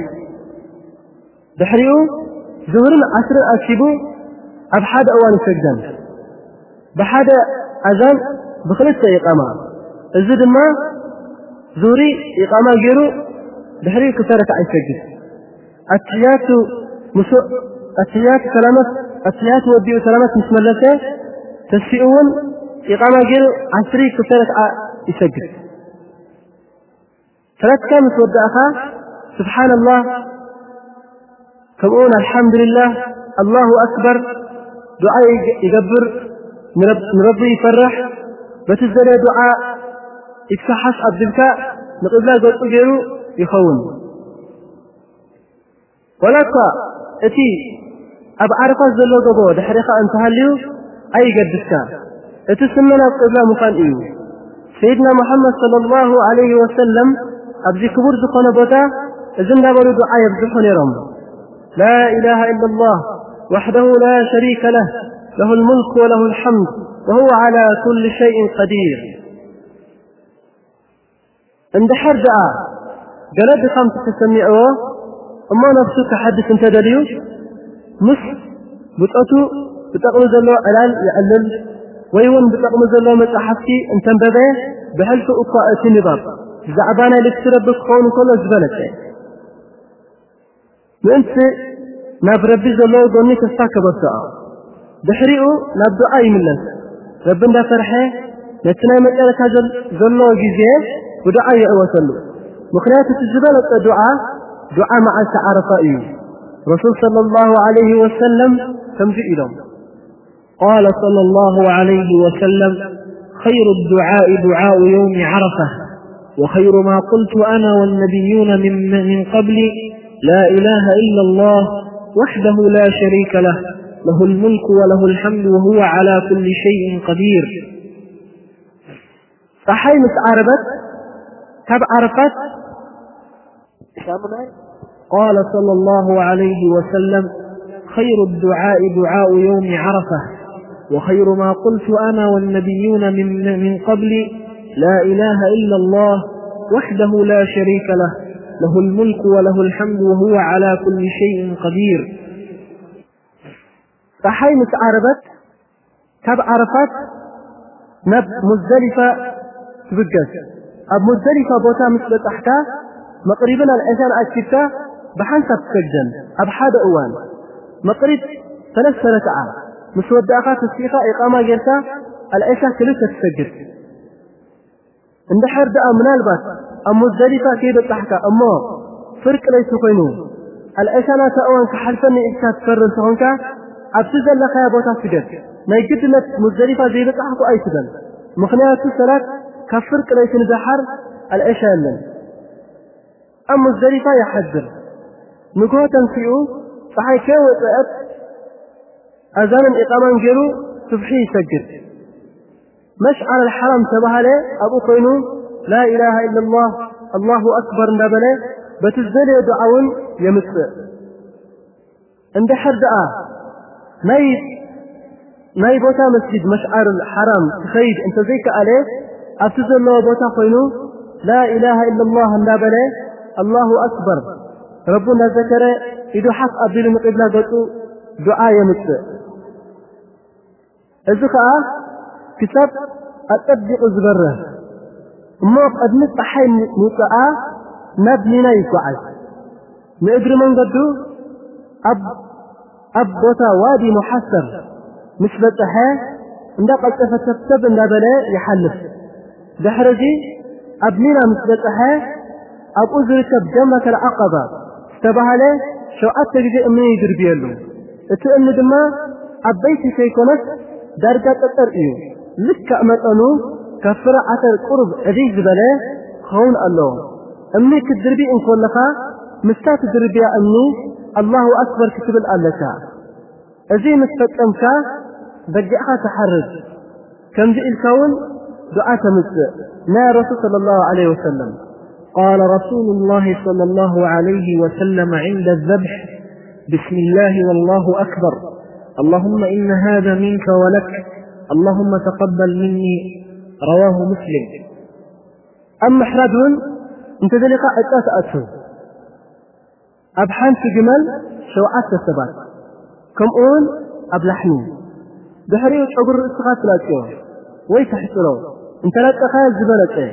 دحريو زورن عشر أكيبو أبحاد أوان سجدان بحاد أذان بخلصة إقامة الزد ما زوري إقامة غيرو دحريو كسارة عي سجد أتيات مسو أتيات سلامة أتيات وديو سلامة مسملته تسفئون إقامة غيرو عشري كسارة عي سجد ثلاث كامس ودأخا سبحان الله كمون الحمد لله الله أكبر دعاء يقبر من ربي يفرح بتزدل دعاء يكسحش عبدالك نقول لا قلت غيره يخون ولك اتي أبعرف الزلو قبو دحريقة انتهى ليو أي قدسك اتسمنا قبل مقال إيو سيدنا محمد صلى الله عليه وسلم أبدي كبر زقنا بوتا إذن دابروا دعاء يبزحون يرم لا إله إلا الله وحده لا شريك له له الملك وله الحمد وهو على كل شيء قدير عند حرجة قلت خمسة تسمعه أما نفسك حدث انت دليو مس بتأتو بتقمز الله علال يعلل ويون بتقمز الله متحفي انت انبذه بحلف أقاءة النظام زعبانا لتربك خون كل زبلت وانت ناب ربي زلو قوني تستاك بساء بحريقو ناب دعاء ملس ربنا فرحه نتنا مجالك زلو جزيه ودعاء يأوسلو مخليات الزبلت دعاء دعاء مع السعارفائي رسول صلى الله عليه وسلم تمجئ لهم قال صلى الله عليه وسلم خير الدعاء دعاء يوم عرفة وخير ما قلت أنا والنبيون من, من قبلي لا إله إلا الله وحده لا شريك له له الملك وله الحمد وهو على كل شيء قدير. صحيح متعربت كب عرفت قال صلى الله عليه وسلم خير الدعاء دعاء يوم عرفة وخير ما قلت أنا والنبيون من, من قبلي لا إله إلا الله وحده لا شريك له له الملك وله الحمد وهو على كل شيء قدير. صحيح متعربت كب عرفت نب مزدلفة تبقس أب مزدلفة بوتا مثل تحتا مقريبنا الإنسان أكتبتا بحنسب سجن أب حاد أوان مقريب ثلاث سنة عام مسود أخات السيخة إقامة جرتا الإنسان كلها تسجد عند حرد أمنا البات أم مزدلفة كيد تحتا أما فرق ليس قينون الإنسان تأوان كحلفني إنسان تفرن سهونك أبتزل لك يا بوتا سجد ما يجد لك مزدلفة زي تحتا أي سجن مخنيات السلاة كفرق ليس نزحر الإنسان لن أم مزدلفة يحذر نقوة تنفئه صحيح كيف وطلعت أذان الإقامة نجرو تبحي سجد مشعر الحرم تبها له أبو قينو لا إله إلا الله الله أكبر نبله بتزدل يدعون يمسر عند حرداء ماي ماي بوتا مسجد مشعر الحرم تخيد انت زيك عليه أبتزل له بوتا قينو لا إله إلا الله نبله الله أكبر ربنا ذكر إذا حق أبدل مقبلة قلتوا دعاء يمسر الزكاة كتاب أتبدأ زبره ما قد نستحي نساء نبنينا يقعد نقدر من قدو أب أب بوتا وادي محسر مثبتها عندما قد تفتب النبلاء يحلف دحرجي أبنينا مثبتها أب أزرك بجمة العقبة استبها له شو أتجزئ من يدر بيالو اتأمن دما أبيت شيكونت درجة الترئيو لك أمتنو كفر عتر قرب عزيز بلا خون الله أمني كالدربي إن كلها مستات الدربي أمني الله أكبر كتب الألتا أزي مستات أمكا بجعها تحرج كم جئ الكون دعاء تمسء نا رسول صلى الله عليه وسلم قال رسول الله صلى الله عليه وسلم عند الذبح بسم الله والله أكبر اللهم إن هذا منك ولك اللهم تقبل مني رواه مسلم. أما حردون انت ذلك عدات أتو أبحان في جمال شوعات السبات كم أون أبلحني بحرية عبر الإستغاث لاتيوه ويتحسنوا انت لا تخيل زبالته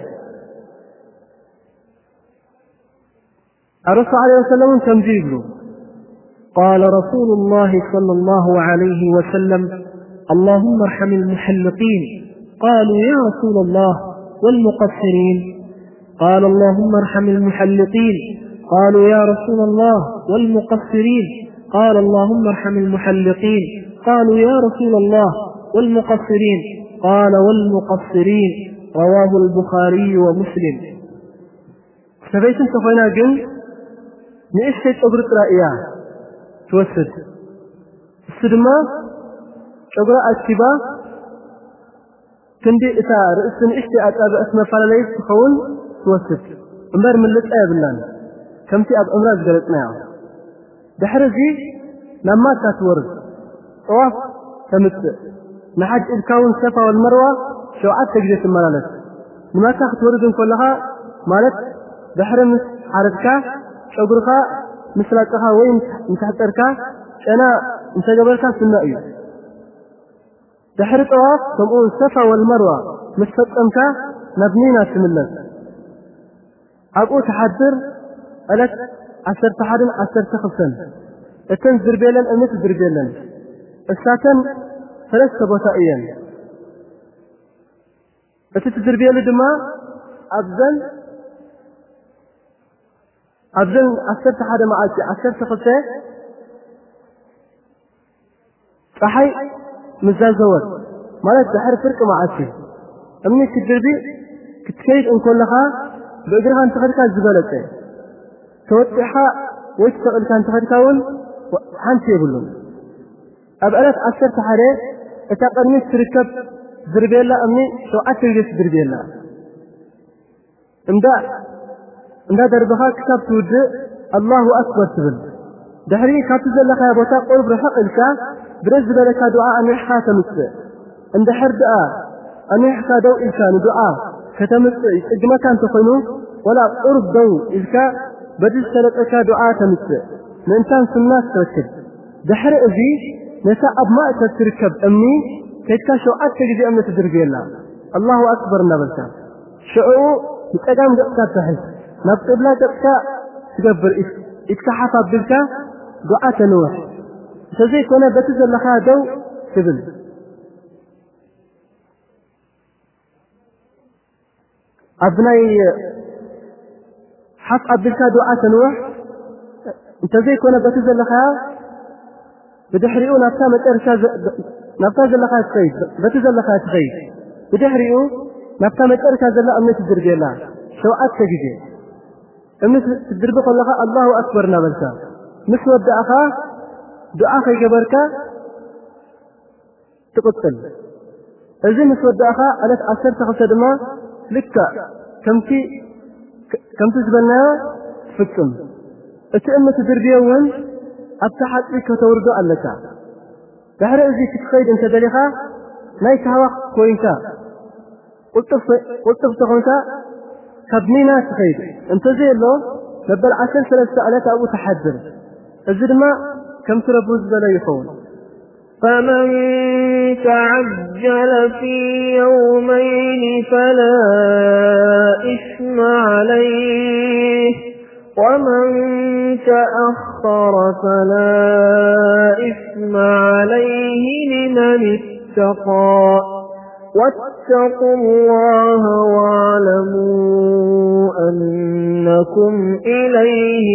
الرسول عليه وسلم كم جيبه قال رسول الله صلى الله عليه وسلم اللهم ارحم المحلقين قالوا يا رسول الله والمقصرين قال اللهم ارحم المحلقين قالوا يا رسول الله والمقصرين قال اللهم ارحم المحلقين قالوا يا رسول الله والمقصرين قال والمقصرين رواه البخاري ومسلم. سبيت انتفينا جن نئشت أبرت رأيها توسد السدماء شغل الشبا كندي إتا رئيسن إشتي أتابع اسم فلاليس تخون توسد امبار من لك آية بالله كم تي أب أمراض قلتنا بحرزي لما تتورد طواف تمت نحج الكون الصفا والمروة شوعات تجدس الملالس لما تاخد وردن كلها مالت بحرمس حركة شغلها مثلتها وين متحتركا أنا انت قبلك سنائي بحر طواف تمؤون الصفا والمروة مستقمك نبنينا سملت أبو تحضر ألت عشر تحضر عشر تخفن التن زربيلا أمت زربيلا الساتن ثلاث سبوتائيا التزربيلا دما أبزل أبزل عشر تحضر معاتي عشر تخفن صحي مزازوت مالت بحر فرق معاتي أمني كتدربي كتكيد أن كلها بإجرها أن تخدك الزبالة توضحها ويشتغل كان تخدكون حانتي يقولون أبقلت عشر تحري اتقرني تركب زربيلا أمني شو أتريد زربيلا امدا امدا دربها كتاب توجه الله أكبر تبل دحري كاتزل لك يا بوتا قرب رحق الكا برز لك دعاء أن يحكى تمسه عند حر دعاء أن يحكى دو إنسان دعاء كتمسه إجمع كان تخينه ولا قرب دو إلكا بدل سلطك دعاء تمسه من إنسان سناس تركب دحر إذي نساء أبماء تركب أمني كيتكا شو أكتجي أمني تدربي الله الله أكبر نبلتا شعو يتقام دقاء تحس نبطب لا دقاء تقبر إتكا بالكا دعاء تنوح سزي كنا بتزل لها دو تبل أبني حق أبلك دعاء تنوح سزي كنا بتزل لها بدحريو نفتا متركز نفتا لها تخيد بتزل لها تخيد بدحريو نفتا متركز لا أمني تدربي الله شو أتجي أمني تدربي لها الله أكبر نبلتا مش ودع أخاه دعاء خي جبرك تقتل إذن مش ودع أخاه ألت عشر تخصد ما لك كم في كم تزبلنا فكم أتأمة تدربيون أبتحت لك وتوردو ألك بحر إذي تتخيد أنت دليخا نايك هوا كوينكا قلت بتغنكا كبنينا تخيد انت زي الله نبال عشر ثلاثة ألات أبو تحذر الزرما كم تربوز بلا يخون فمن تعجل في يومين فلا إثم عليه ومن تأخر فلا إثم عليه لمن اتقى واتقوا الله واعلموا أنكم إليه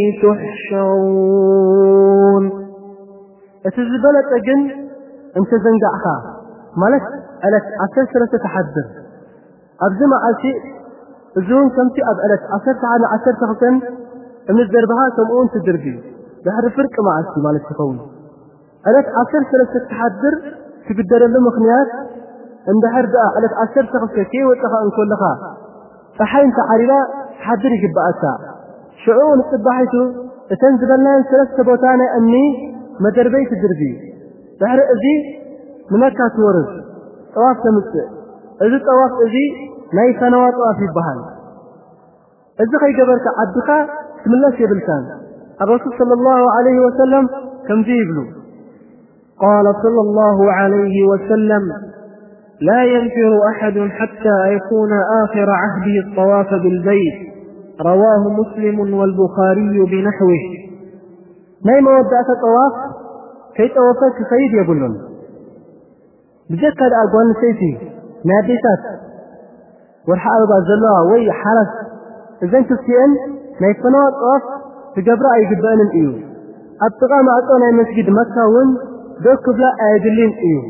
تحشرون اتزبلت أجن انت زنقعها مالك ألت عشر سنة تحذر أبزم عشي زون كمتي أبألت عشر تعالى عشر تخطن من الزربها كمون تدربي بحر فرق مع عشي مالك تخون ألت عشر سنة تحذر تقدر له مخنيات عند حردا ألت عشر تخطن كي وتخا أن كلها فحين تعريلا حذر جبأتها شعور الصباحيتو تنزبلنا ثلاث بوتانا أمني مدربي تدربي بحر أزي منكا تورز طواف تمسك أزي طواف أزي ناي سنوات طوافي بحال أزي خي قبرك عبدك بسم الله سيبلكان الرسول صلى الله عليه وسلم كم جيبلو قال صلى الله عليه وسلم لا ينفر أحد حتى يكون آخر عهده الطواف بالبيت رواه مسلم والبخاري بنحوه ناي مودعة الطواف كي توفاك خيد يقولون بجد هذا أقوان سيتي نابيتات والحقل بازلوها وي حرس إذن تسيئن ناي فنوى الطواف تقبرأ يقبئن الإيو أبتغى مع أطونا مسجد مكة ون دو قبلة آيدلين إيو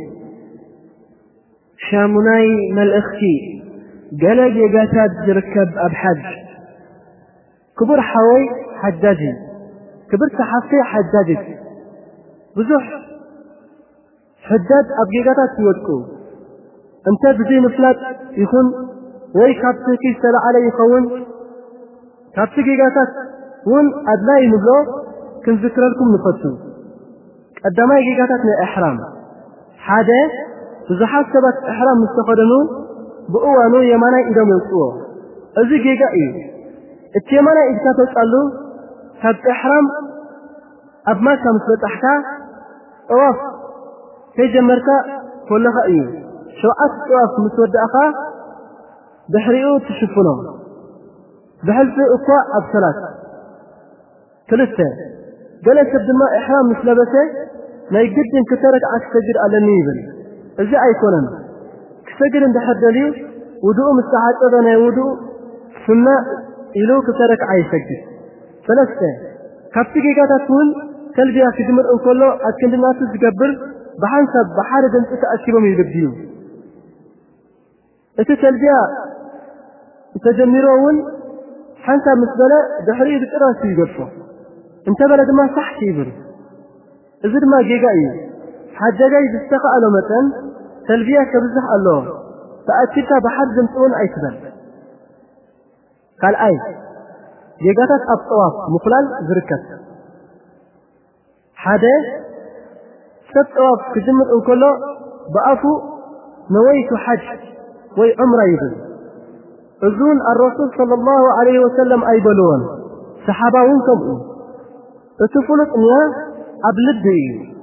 شامناي ملأختي قلق يقاتات جركب أبحج كبر حوي حجاجي كبر صحفي حجاجي بزح حجاج أبقيقاتات يودكو انت بزي مفلات يكون وي كابتكي سلا علي يخون كابتكيقاتات ون أدلاي نبلو كن ذكر لكم نفتو قدما يقيقاتات من إحرام حادة بزحات سبت إحرام مستخدمو بقوانو يمانا إذا موسوه أزي قيقائي اتيمانا إذا تسألو هاد إحرام أبما كمس بتحتا طواف كي جمرتا كلها إيه شو أس طواف مسود أخا بحريو تشوفونه بحلف أقوى أبسلات ثلاثة جلس بدما إحرام مثل بسه ما يقدر كترك عسكر على النيبل إذا أيقونن كسجر عند حد لي ودوء مستعد أنا ودوء ثم إلو كترك عيسجد ثلاثة كابتجي قاعدة تقول تلبية في جمر أن كله أكيد الناس تجبر بحنسب بحار دم تأكلهم يبديو التلبية تجمرون حنسب مسألة بحرية الرأس يجرفه انت بلد ما صح كيبر إذا ما جيجاي حاجة جاي تستقى له مثلا تلبية كبزح الله فأكيدها بحر جمتون أيكبر قال أي جيجاتك الطواف مخلال زركت حدا سب طواف كجمر أنكله بأفو نويت حج وي عمره يبن أذون الرسول صلى الله عليه وسلم أي بلون صحابة كم تفلت إنها أبلدي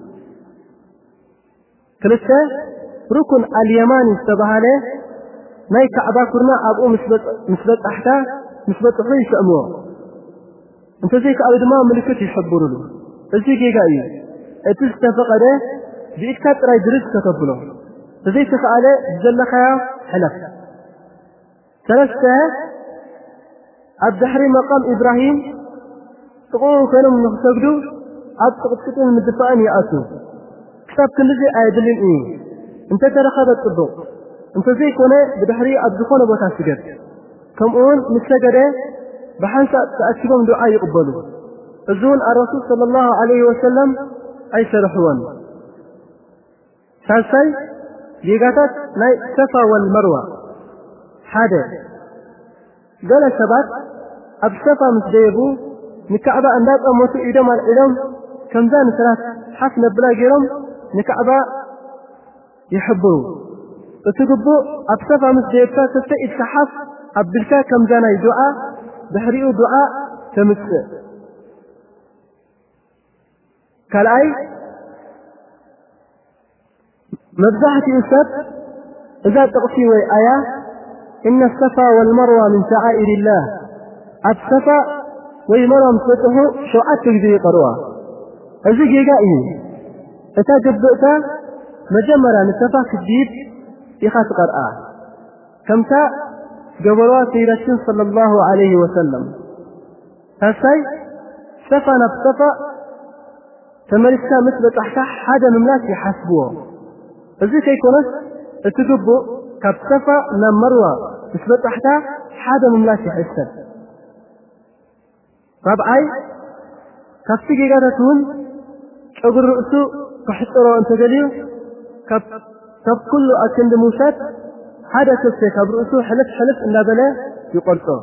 ثلاثة ركن اليماني استبهاله ناي كعبا كرنا أبو مثبت مثبت أحتا مثبت حيش أمور أنت زي كأبد ما ملكتي يحبروا له زي كيجاي تستفقده بإكتاب راي درس تقبله زي تفعله جلخها حلف ثلاثة الدحري مقام إبراهيم تقول كانوا من سجدوا أبتقطوا من الدفاعين يأتوا كتاب كل شيء أيدلين إيه أنت ترى خذت الضوء أنت زي كونه بدحري أبدخونه بتاسجد كم أون مستجده بحنسة تأكلهم دعاء يقبلوا الزون الرسول صلى الله عليه وسلم أي شرحوان ثالثي ليقاتت ناي الصفا والمروة حادث قال الشباب أبصفا مسجيبو نكعبة أنداب أموتو إيدام الإلام كم ذا نسلات حسن بلا جرم نكعبة يحبوا وتقبوا أبصفا مسجيبتا تستئد كحف أبدلتا كم ذا دعاء بحريو دعاء تمس كالأي مبزحة أسد إذا تقصي آية إن الصفا والمروة من شعائر الله الصفا ويمرم فتحه شوعات تجدي قروة أزيك يقائي أتا جبئتا مجمرا نصفا كديد يخاس قرآن كمتا قبلوا سيرة صلى الله عليه وسلم هالسي صفا نبصفا تمرسا مثل تحت حاجة من الناس يحسبوه أزيك يكونس تقبوا كبصفا نمروه مثل تحت حاجة من الناس يحسب رابعاي كفتي قادتون أقول رؤسو كحطروا أنت جليو كب كب كل أكند موسات هذا كفتي كب رؤسو حلف حلف إن بلا يقرطه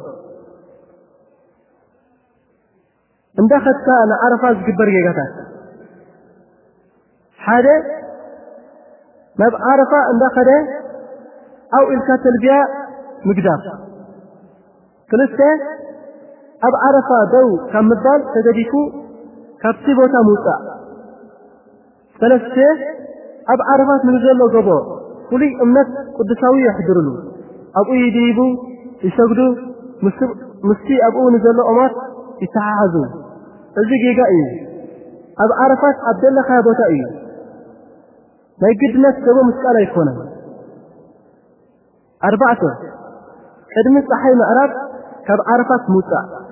إن دخلت كان عرفات جبر جاتات هذا ما بعرفة إن دخله أو إلك تلبية مقدار ثلاثة أب عرفة دو كم مدال تجديكو كبسيبوتا موسى ثلاثة أب عرفات من جل وجبا كلي أمنت قدساوي يحضرونه أبو يديبو يسجدوا مستي أبو نزل أمات يتعازوا الزجي جائي أب عرفات عبد الله خابوتائي ما يقد ناس كبو مسألة يكونه أربعة خدمة صحيح معرب كب عرفات موسى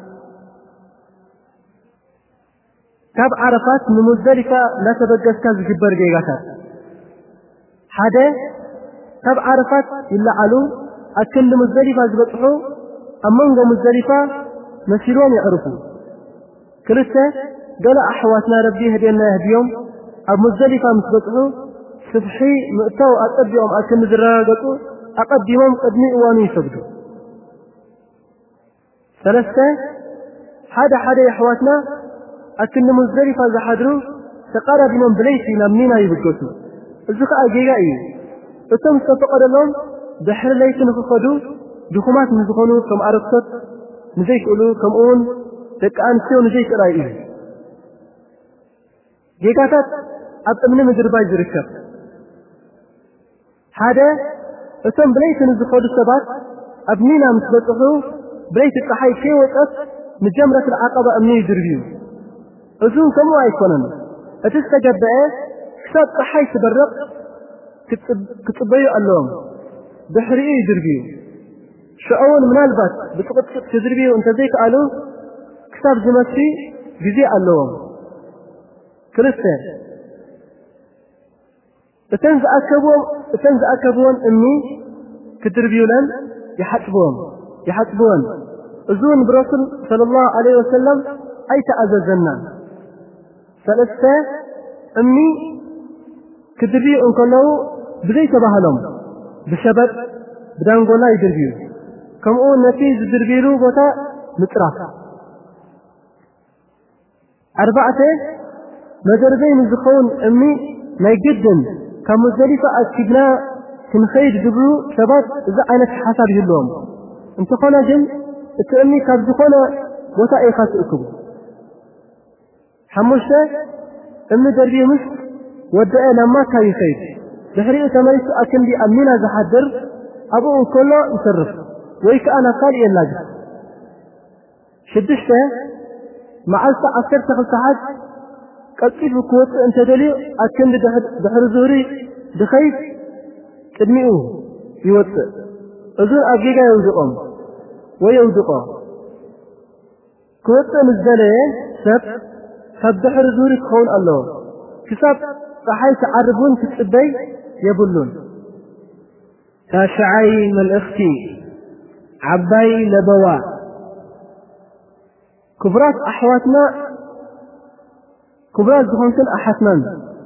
كاب عرفات من مزدلفة لا تبقى كاز جبر جيغاتا حدا كاب عرفات إلا علو أكل مزدلفة زبطحو أمانغ مزدلفة مسيرون يعرفوا كرسة قال أحواتنا ربي هدينا هديهم أب مزدلفة مسبطحو سبحي مؤتو أقديهم أكل مزراغتو أقديهم قدمي أواني سبدو ثلاثة حدا حدا يحواتنا أكن مزدلفة زحدرو تقرب من بليتي لمنينا يبقوتو الزكاة جيغائي فتم ستقر لهم بحر ليتن فقدو دخمات نزخونو كم عرفتت نزيك أولو كم أون لك أنسيو نزيك رأيئي جيغاتات أبتمنى مجرباي زركب هذا فتم بليتن زخود السبات أبنينا مسبطحو بريت الصحي كي وقت من جمرة العقبة أمني دربيو أزون كمو أيكونن أتستجبئ كساب صحي تبرق كتبيو اللهم بحرية دربيو شعون من البات بتقط تدربيو انت زيك قالوا كتاب زمسي جزي اللهم كريستيان بتنزع أكبون بتنزع أكبون إني كتربيولن يحسبون يحسبون أزون برسول صلى الله عليه وسلم أي تأذزنا ثلاثة إني كتربيو إن كلوا بدي تبهلهم بشباب بدان قولا يدربيو كم أول نتيجة دربيرو بوتا متراف أربعة مجربين الزخون إني ما يجدن كمزدلفة أكيدنا كنخيد جبرو شباب إذا أنا حسب جلهم انت خنا جن تأمي كابزخنا وتأي خاسئكم حموشة أمي دربي مش ودأ لما كان يخيد بحريق تماريس أكن دي أمينا زحدر أبو كله يصرف ويك أنا قال يلاجه شدشته مع الساعة عشرة خلصات كيف كوت أنت دليل أكن بحر زوري بخيف كدمئه يوتر أزور أبيجا يوزقهم ويوزقه كوت مزدلة سب سب بحر زوري خون الله كسب صحيح تعرفون كتبي يبلون تاشعي من الأختي عباي لبوا كبرات أحواتنا كبرات زخونتن أحسنان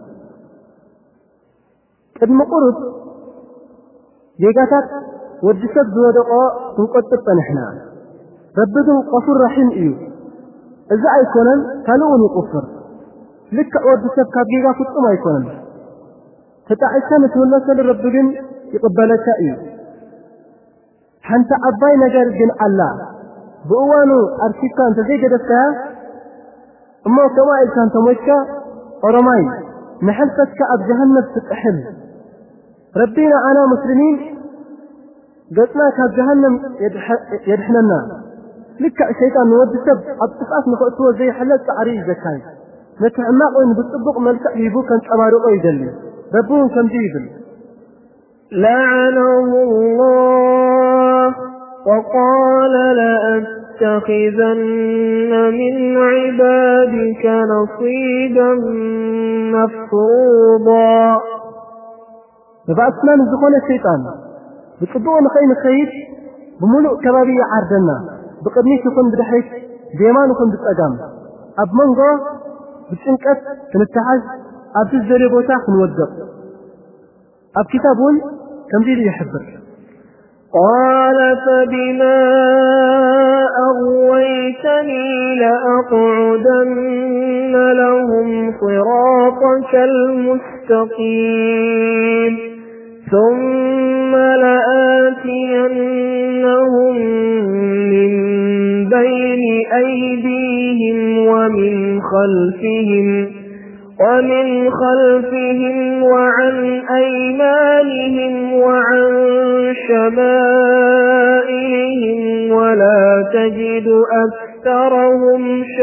قدم قرب جيغاتات ودسد زودقاء تنقطب نحنا ربدو قفر رحيم إيو إذا أيكونن كانون يقفر لك ودسد كابجيغا كتم أيكونن فتعيشان تولسل ربدين يقبلك إيو حنت أباي نجار جن الله بأوانو أرسيكان تزيج دفتها أما كما إلكان تموشكا ورماي نحلتك أب جهنم ستحل ربنا أنا مسلمين قلتنا كاب جهنم يدحننا لك الشيطان نود سب أبتفاس نخطوه زي حلت عريج ذكاي نتعمق وإن بالطبق ملكأ يبو كانت أمارو أيدل ربون كم جيبل لعنه الله وقال لأتخذن من عبادك نصيبا مفروضا نبقى أسنان الزخون الشيطان بتطبقوا نخين الخيط بملؤ كبابية عردنا بقدنيش يكون بدحيث ديمان يكون بتأقام أب منغو بتنكت كنتحاج أب تزدري بوتاق نوزق أب كتابون كم ديري يحبر قال فبما أغويتني لأقعدن لهم صراطك المستقيم ثم لآتينهم من بين أيديهم ومن خلفهم ومن خلفهم وعن أيمانهم وعن شمائلهم ولا تجد أكثرهم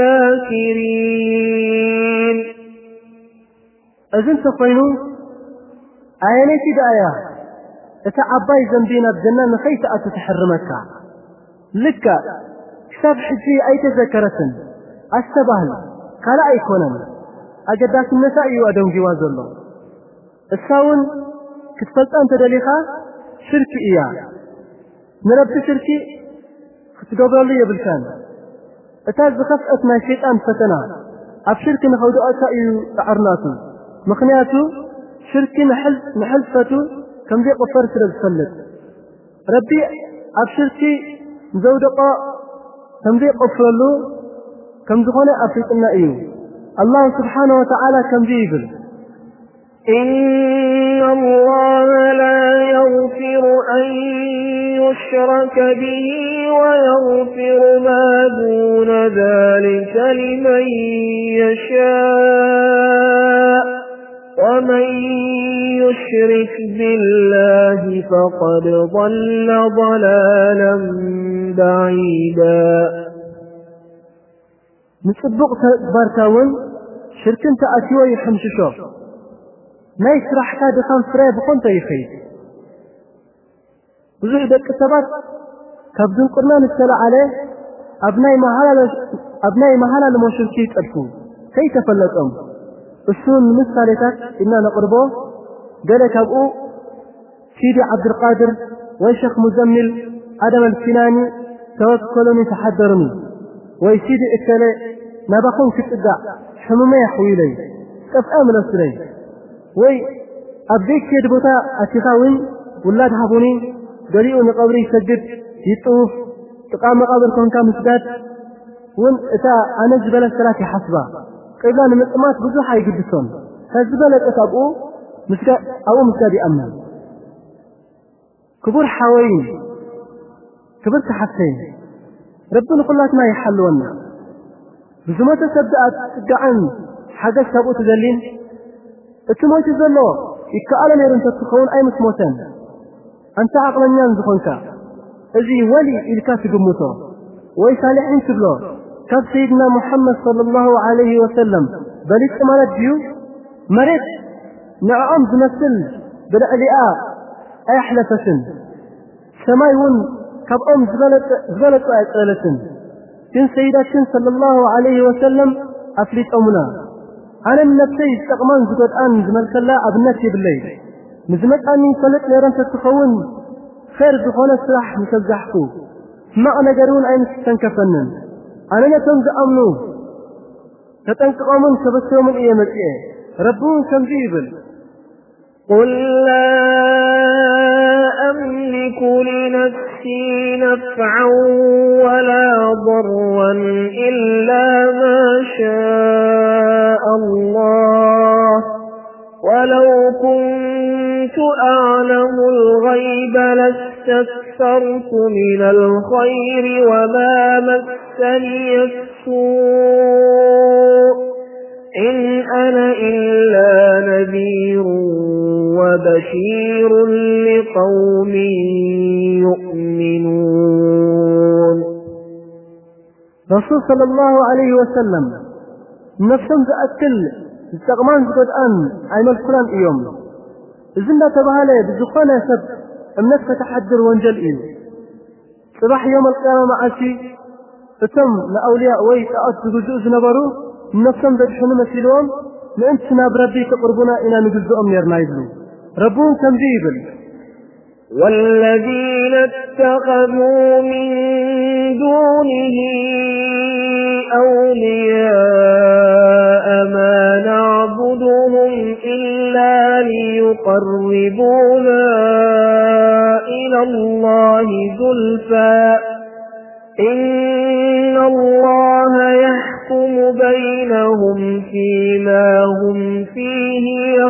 شاكرين. أذن تقينون آيانيتي دايا أتعباي زنبينا بجنة نخيت أتتحرمك لك كتاب حجي أي تذكرة أستبهل كلا أيكونن أجدات النساء وأدم جواز الله الساون كتفلت أنت دليخا شركي إياه نربط شركي فتقبل لي بالكان أتاز بخفأة ما شيطان فتنا أف شركي نخوض أسائي تعرناتو مخنياتو شركي نحل نحل فتو كم دي قفر سر الفلت ربي أف شركي مزودقا كم دي قفر له كم دخونا أفريقنا إيو الله سبحانه وتعالى كم جيبل إن الله لا يغفر أن يشرك به ويغفر ما دون ذلك لمن يشاء ومن يشرك بالله فقد ضل ضلالا بعيدا. نصبق باركاون شركن تأتيو يحمششو ما يسرح كاد خان فري بكون تيخيد ብዙ ደቅ ሰባት ከብዱን ቁርናን ተላ عليه ابناء مهال ابناء مهال المشركي يطلقوا كي تفلقوا እሱን ምሳሌታት እና ነቅርቦ ገለከቡ سيدي عبد القادر والشيخ مزمل ادم الفناني توكلوني تحضرني وي سيدي اكله نبخون كتدا حممه يحويلي كف امن اسري وي ابديك يدبوتا اتخاوين ولاد حبوني دريو نقبري يسجد يطوف تقام مقابر كونكا مسجد ون اتا انا جبل الثلاث حسبه قبلان مقامات ብዙ حيقدسون فزبل اتابو مسجد او مسجد امن كبر حوين كبر حسين ربنا كلات ما يحلونا بزما تصدقت دعن حاجه سبو تذلين اتموت زلو يكالن يرنت تخون اي مسموتن انت عقلنيان زخونكا ازي ولي الكاف قمته وي صالحين تبلو كف سيدنا محمد صلى الله عليه وسلم بليت مرت ديو مرت نعم زمثل بالعلياء اي حلفسن سمايون كبأم زبلت زبلت ايقلتن كن سيداتن صلى الله عليه وسلم افليت امنا انا النفسي استقمان زقد ان زملكلا ابنتي بالليل مزمت اني صلت لرنت تخون خير بخونه صلاح مسجحكو ما انا جرون اين تنكفنن انا نتمز امنو تتنقمون سبسوا من ايامتي ربون كمجيبل قل لا أملك لنفسي نفعا ولا ضرا إلا ما شاء الله ولو كنت أعلم الغيب لاستكثرت من الخير وما مسني السوء إن أنا إلا نذير وبشير لقوم يؤمنون. رسول صلى الله عليه وسلم نفسهم تأكل استغمان زقد أن عيم القرآن إيوم إذن لا تبهالي بزخانة سب أمنك تحدر وانجل إيه صباح يوم القيامة معاشي فتم لأولياء ويتأت بجزء نبرو نفسهم بدحنا مسيلون لأنتنا بربي تقربنا إلى نجزء أمير نايزلو ربون تنبيبل والذين اتخذوا من دونه أولياء ما نعبدهم إلا ليقربونا إلى الله زلفى إن الله يحكم بينهم فيما هم فيه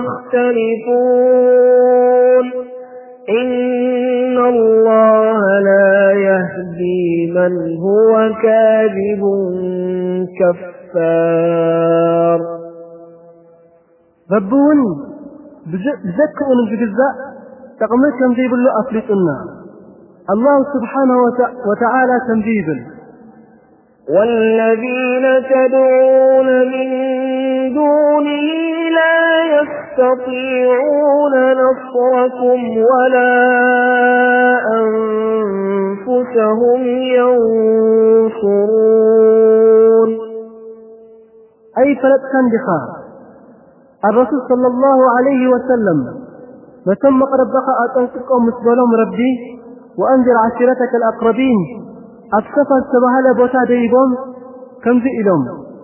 يختلفون إن الله لا يهدي من هو كاذب كفار. ربون بذكرون الجزاء تقمت تنبيب الله أفلتنا الله سبحانه وتعالى تنبيبا. والذين تدعون من دونه لا يستطيعون نصركم ولا أنفسهم ينصرون. أي فلت كان بخار الرسول صلى الله عليه وسلم وتم ربك أتنقكم مسبلهم ربي وأنذر عشيرتك الأقربين أتصفى السبهالة بوتا ديبهم كم زئلهم.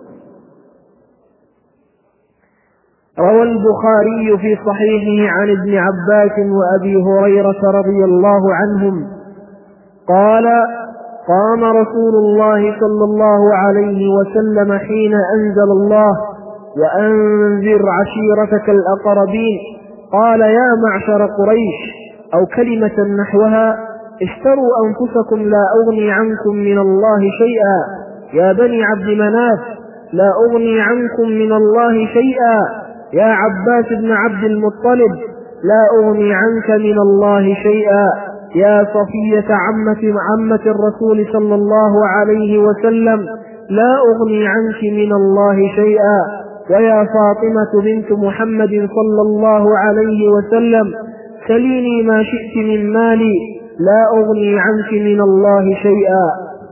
روى البخاري في صحيحه عن ابن عباس وأبي هريرة رضي الله عنهم قال قام رسول الله صلى الله عليه وسلم حين أنزل الله وأنذر عشيرتك الأقربين قال يا معشر قريش أو كلمة نحوها اشتروا أنفسكم لا أغني عنكم من الله شيئا يا بني عبد مناف لا أغني عنكم من الله شيئا يا عباس بن عبد المطلب لا أغني عنك من الله شيئا يا صفية عمة عمة الرسول صلى الله عليه وسلم لا أغني عنك من الله شيئا ويا فاطمة بنت محمد صلى الله عليه وسلم سليني ما شئت من مالي لا أغني عنك من الله شيئا.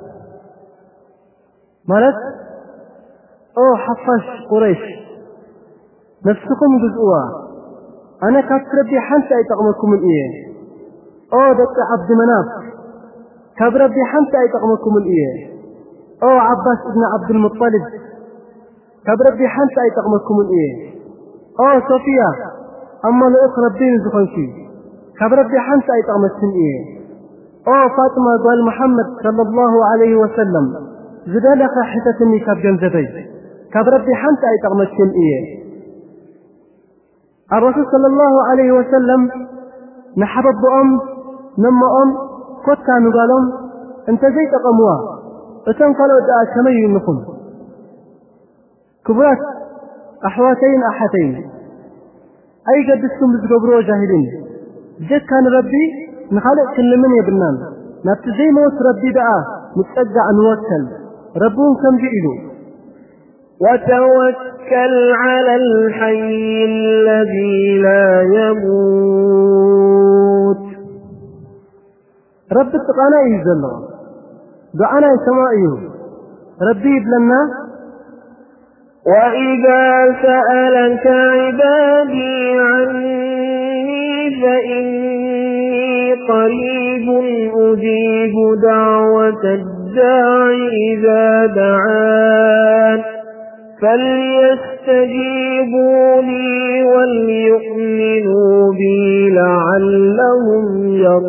مالك أو حفاش قريش نفسكم جزءوا أنا كتربي حنسى يتقمكم الإيه أو دك عبد مناف كبربي حنسى يتقمكم الإيه أو عباس ابن عبد المطلب كبربي حنسى يتقمكم الإيه أو صفية أما الأخرى بدين زخنشي كبربي حنسى يتقمكم الإيه أو فاطمة قال محمد صلى الله عليه وسلم زدالك حتتني كبجنزبي كبربي حنسى يتقمكم الإيه. الرسول صلى الله عليه وسلم نحبب بأم نما أم قد كانوا قالوا انت زي تقموا اتن قالوا دعا كمي النقم كبرات أحواتين أحتين أي قدستم بزقبروا جاهلين جد كان ربي نخالق كل من يبنان نبتزي موت ربي دعا متسجع نوكل ربون كم جئلوا وتوكل على الحي الذي لا يموت رب التقانا يزل دعانا يسمائيه ربي يبلنا. وإذا سألك عبادي عني فإني قريب أجيب دعوة الداع إذا دعان فليستجيبوا لي وليؤمنوا بي لعلهم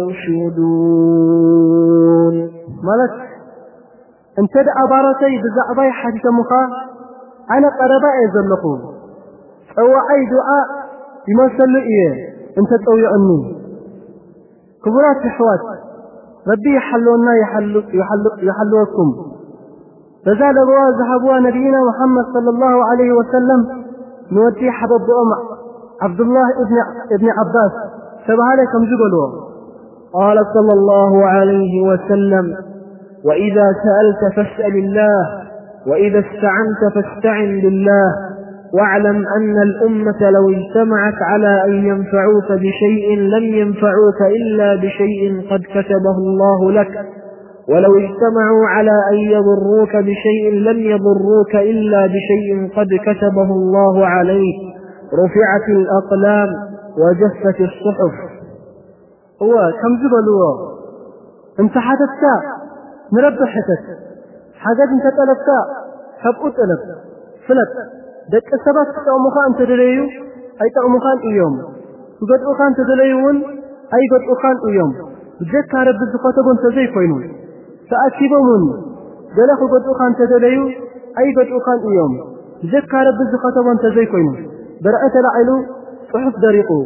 يرشدون. مالك انت دعا بارتي بزعباي حديث مخا أنا قرباء يزلقون أو أي دعاء يمثل إيه انت تقوي عني كبرات حوات ربي يحلونا يحلو يحلو يحلوكم فزال الله ذهبوا نبينا محمد صلى الله عليه وسلم نودي حبب أم عبد الله ابن ابن عباس سبحانه كم جبلوا. قال صلى الله عليه وسلم وإذا سألت فاسأل الله وإذا استعنت فاستعن بالله واعلم أن الأمة لو اجتمعت على أن ينفعوك بشيء لم ينفعوك إلا بشيء قد كتبه الله لك ولو اجتمعوا على أن يضروك بشيء لم يضروك إلا بشيء قد كتبه الله عليك رفعت الأقلام وجفت الصحف. هو كم جبلوا انت حدثت نربح حدث حاجات انت طلبت حبقوا طلب فلت دك السبات تقومخا انت دليو اي تقومخان ايوم قد اخان تدليون اي قد اخان ايوم جك رب الزقاتبون تزي كوينون فأكيبون دلخ قد أخان تدليو أي قد أخان إيوم جك رب الزقاتبون تزي كوينون برأت العلو صحف دريقو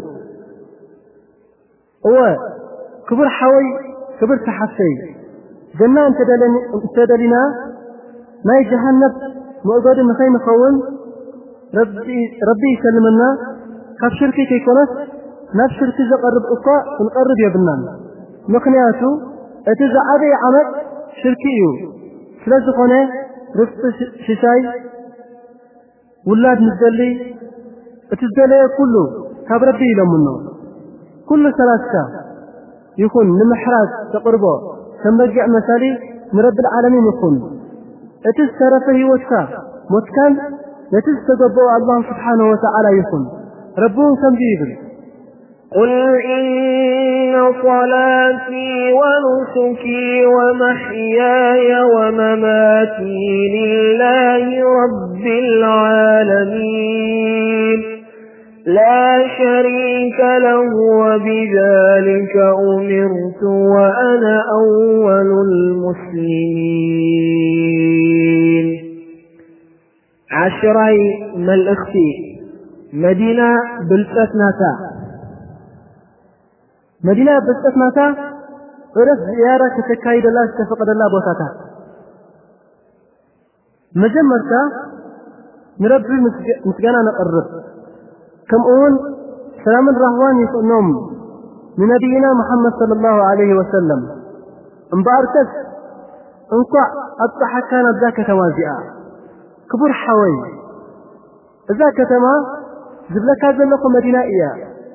هو كبر حوي كبر تحسي جنان تدلنا ما جهنم مؤقاد مخيم خون ربي ربي يسلمنا كف شركي كيكونت نفس شركي زقرب أقا ونقرب يبنان مقنياتو اتزعبي عمد شركيو سلازقونه رفت ششاي ولاد مزدلي اتزدلي كله كبربي لمنه كل ثلاثة يكون نمحراج تقربه تنبجع مثالي من رب العالمين يكون اتزترفه وتكا متكان يتزتقبوا الله سبحانه وتعالى يكون ربهم كم جيبل قل إن صلاتي ونسكي ومحياي ومماتي لله رب العالمين لا شريك له وبذلك أمرت وأنا أول المسلمين. عشري ملأختي مدينة بلستناتا مدينة بلستناتا ورس زيارة تتكايد الله استفقد الله بوساتا مجمرتا نربي مسجانا نقرب كم أون سلام الرهوان يقولون من نبينا محمد صلى الله عليه وسلم انباركت انقع أبقى كان ذاك توازئا كبر حوي ذاك تما جبلك هذا لكم مدينائية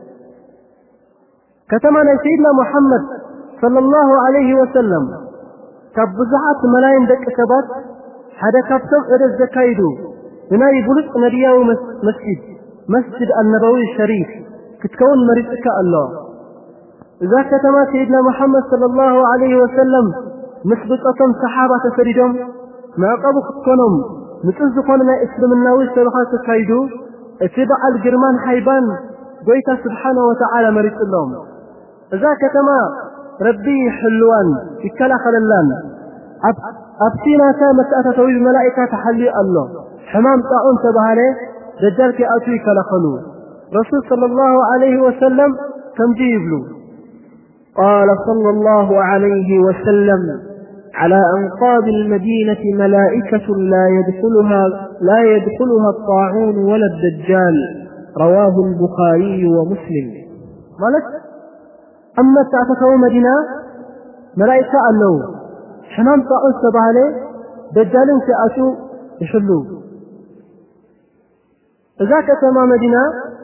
كتمنا سيدنا محمد صلى الله عليه وسلم كبزعات ملايين دك سبات حدا كبتم إرز زكايدو هنا يبلغ نبيه مسجد مسجد النبوي الشريف كتكون مريضك الله إذا كتما سيدنا محمد صلى الله عليه وسلم مسبقة صحابة فريدهم ما قبوا خطنهم متزقون إسلام الناوي سبقات كايدو اتبع الجرمان حيبان قويتا سبحانه وتعالى مريض اللهم إذا كتما ربي حلوان يكلا خلالان أبتينا سامة أتتوي الملائكة تحلي الله حمام طاعون تبهالي دجال كي أتوي كلا خلو رسول صلى الله عليه وسلم كم جيبلو قال صلى الله عليه وسلم على أنقاض المدينة ملائكة لا يدخلها لا يدخلها الطاعون ولا الدجال رواه البخاري ومسلم مالك أما تعتقوا مدينة ملائكة الله حمام طاعون تبهالي دجال كي أتو يشلو إذا كتما مدينة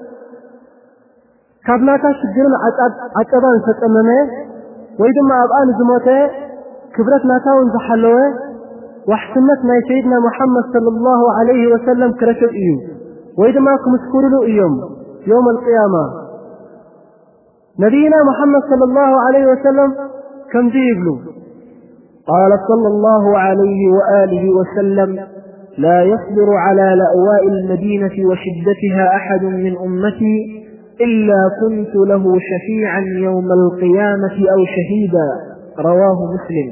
كابناتا شجرنا عقبان ستممه ويدما أبآن زموته كبرت ناتاون زحلوه وحسنتنا سيدنا محمد صلى الله عليه وسلم كرشد إيو ويدما كمسكورلو إيوم يوم القيامة نبينا محمد صلى الله عليه وسلم كم جيبلو قال صلى الله عليه وآله وسلم لا يصبر على لأواء المدينة وشدتها أحد من أمتي إلا كنت له شفيعا يوم القيامة أو شهيدا رواه مسلم.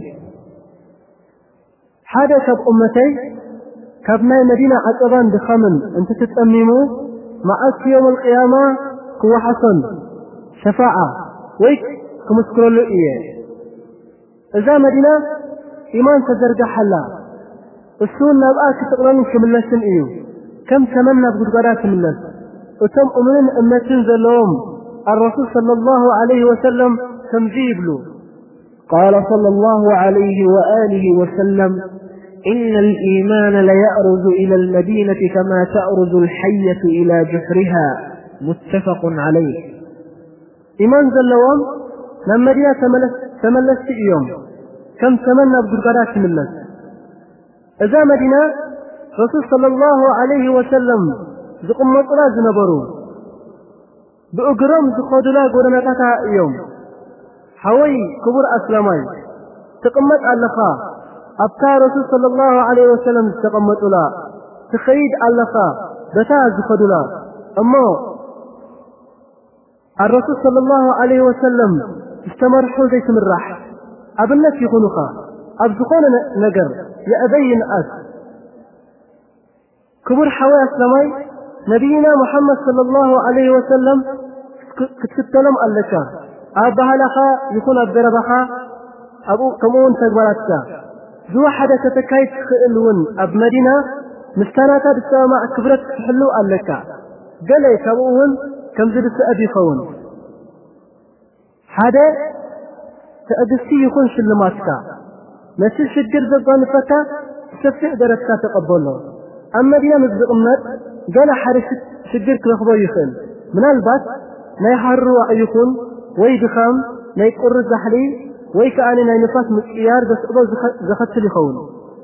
حدث بأمتي كابناي مدينة عقبان بخمن انت تتأمموا معك يوم القيامة كو حسن شفاعة ويك كمسكروا اللؤية إذا مدينة إيمان تزرق حلا السون نبقى كتقرن كملسن إيو كم تمنى بقدرات ملس وتم أمرين أمتين ذلهم الرسول صلى الله عليه وسلم تمجيب له قال صلى الله عليه وآله وسلم إن الإيمان ليأرز إلى المدينة كما تأرز الحية إلى جحرها متفق عليه. إيمان ذلهم لما مدينة تملس إيوم كم تمنى بقدرات ملس إذا مدينة رسول صلى الله عليه وسلم زقم مطراز نبرو بأقرام زخودلا قرناتها يوم حوي كبر أسلامي تقمت اللخا أبكى رسول صلى الله عليه وسلم تقمت لا تخيد اللخا بتا زخودلا أما الرسول صلى الله عليه وسلم استمر حوزي تمرح أبنك يخنخا أبزقون نقر يأبين أس كبر حوي أسلامي نبينا محمد صلى الله عليه وسلم كتكلم اللك أبها لها يكون أبدربها أبو كمون تقبلتك ذو حدا كتكايت خئلون أب مدينة مستاناتا بالسامع كبرت تحلو اللك قال كمون كم زدت أبي خون حدا تأدسي يكون شلماتك نسي شجر زبان فتا سفع درتك تقبله أما دينا مزق أمت قال حارس شجر كرخبو يخل من البات ما يحروا أيكم ويدخام ما يقر الزحلي ويكأني ما ينفاس مكيار بس أبو زخت لخون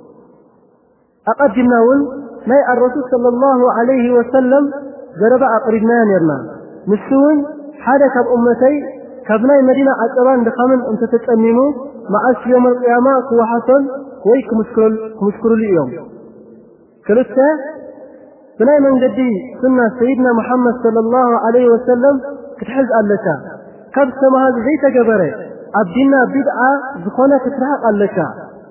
أقدمناون ما الرسول صلى الله عليه وسلم ضرب أقربنا نيرنا مسون حدث بأمتي كابناي مدينة عقبان دخامن أنت تتأمموا مع يوم القيامة هو حسن ويك مسكروا اليوم كلتا بناي من جدي سنة سيدنا محمد صلى الله عليه وسلم كتحز اللتا كب سما هذا زي تجبره عبدنا بدعة زخونة كترحق اللتا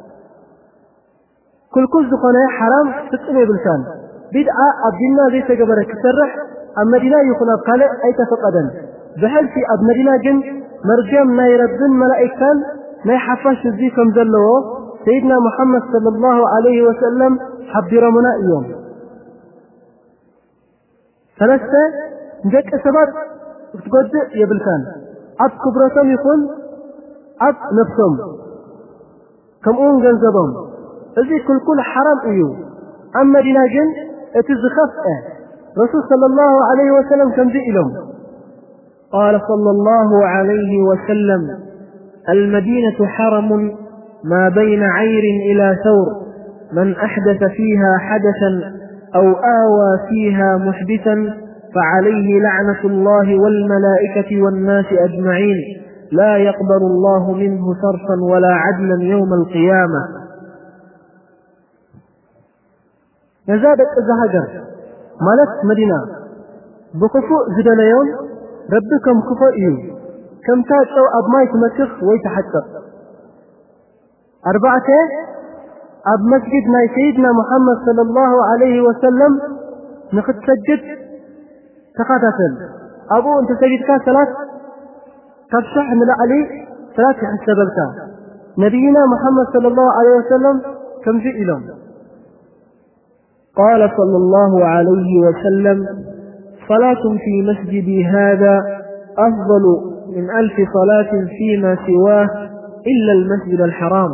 كل كل زخونة حرام تتقني بلسان بدعة عبدنا زي تجبره كترح أما دينا يكون أبقال أي تفقدا بحال في أب مدينة جن مرجم ما يردن ملائكان ما يحفاش الزيكم ذلوه سيدنا محمد صلى الله عليه وسلم حب رمنا يوم ثلاثة جاك سبات تقدر يبلكان أب كبرتهم يكون أب نفسهم كم أون جنزبهم إذا كل كل حرام أيو أما دينا جن اتزخفه رسول صلى الله عليه وسلم كم ذي إلهم قال صلى الله عليه وسلم المدينة حرم ما بين عير إلى ثور من أحدث فيها حدثا أو آوى فيها محدثا فعليه لعنة الله والملائكة والناس أجمعين لا يقبل الله منه صرفا ولا عدلا يوم القيامة. نزادت إذا هجر مالت مدينة بكفؤ زدنا يوم ربكم كفؤ كم تاتوا أبماي تمسخ ويتحقق أربعة أب مسجد ناي سيدنا محمد صلى الله عليه وسلم نخد سجد تقاتل أبو أنت سجدك ثلاث تفشح من علي ثلاث حسبلك نبينا محمد صلى الله عليه وسلم كم في إلهم قال صلى الله عليه وسلم صلاة في مسجدي هذا أفضل من ألف صلاة فيما سواه إلا المسجد الحرام.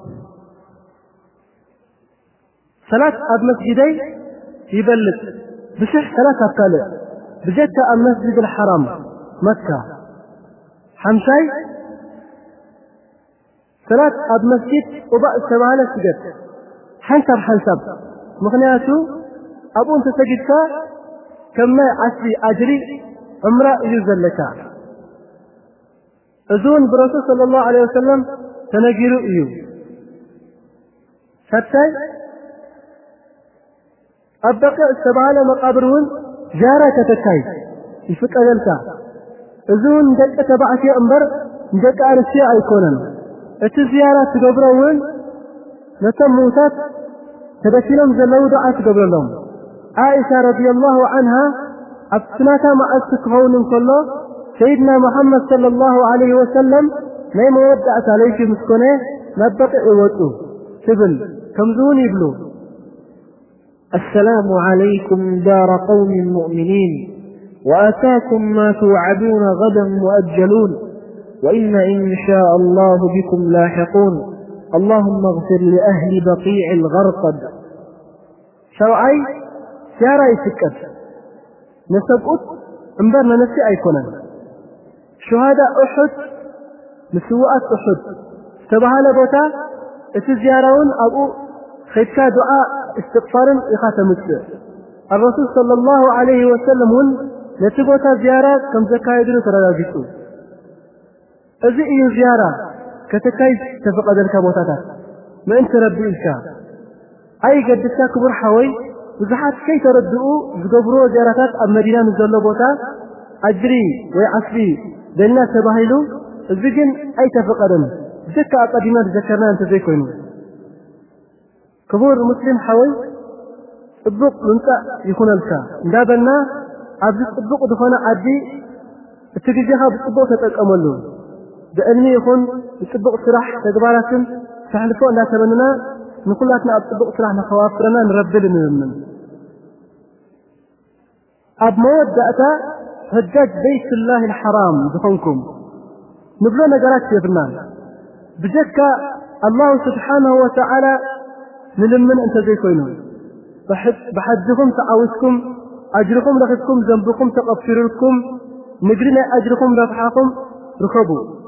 صلاة أب مسجدي يبلغ بشح ثلاثة أبطال بجد أب مسجد الحرام مكة حمشاي صلاة أب مسجد وباء السبعة سجد حنسب حنسب مغنياته أبو أنت سجدك كما عسري أجري عمره يزل لك أذون برسول صلى الله عليه وسلم تنجروا إيو حتى أبقى السبعة مقابرون جارة تتكاي يفك أجلتا أذون دقة تبعتي أمبر دقة أرسي أيكونا التزيارات تقبرون نتموتات تبكيلهم زلوا دعاء تقبر لهم عائشة رضي الله عنها أبسناتا مع السكهون كله سيدنا محمد صلى الله عليه وسلم ما مودعت عليك مسكنه نبقى وطو سبل كمزون يبلو السلام عليكم دار قوم مؤمنين وآتاكم ما توعدون غدا مؤجلون وإن إن شاء الله بكم لاحقون اللهم اغفر لأهل بقيع الغرقد. شرعي سيارة يسكت نسبقت انبرنا نفسي أيكونا شهداء أحد مسوءات أحد تبهال بوتا اتزيارون أبو خيتكا دعاء استغفار إخاتمت الرسول صلى الله عليه وسلم نتبوتا زيارة كم زكايدن ترغاجتو أزي إيو زيارة كتكاي تفقد الكابوتاتا ما انت ربي إلكا أي قدسا كبر حوي وزحات كي تردؤوا زقبروا زياراتات أب مدينة نزل بوتا أجري ويعصري دلنا تباهلو الزجن أي تفقدن زكا قديمات ذكرنا أنت زي كوينو كبور مسلم حوي الضوء منطع يكون الكا دابنا عبد الضوء دخونا عدي التجيجها بالضوء تتأملون بأني يكون بالضوء صراح تقبالاتهم تحلفون لا تمننا نقولاتنا بالضوء صراح نخوافرنا نربل من أب مودة هجاج بيت الله الحرام دخونكم نبلونا قرات يبنان بجكة الله سبحانه وتعالى نلمن انت زي كوينون بحجكم تعاوزكم أجركم لغتكم ذنبكم تغفر لكم نجرنا أجركم رفحكم ركبوا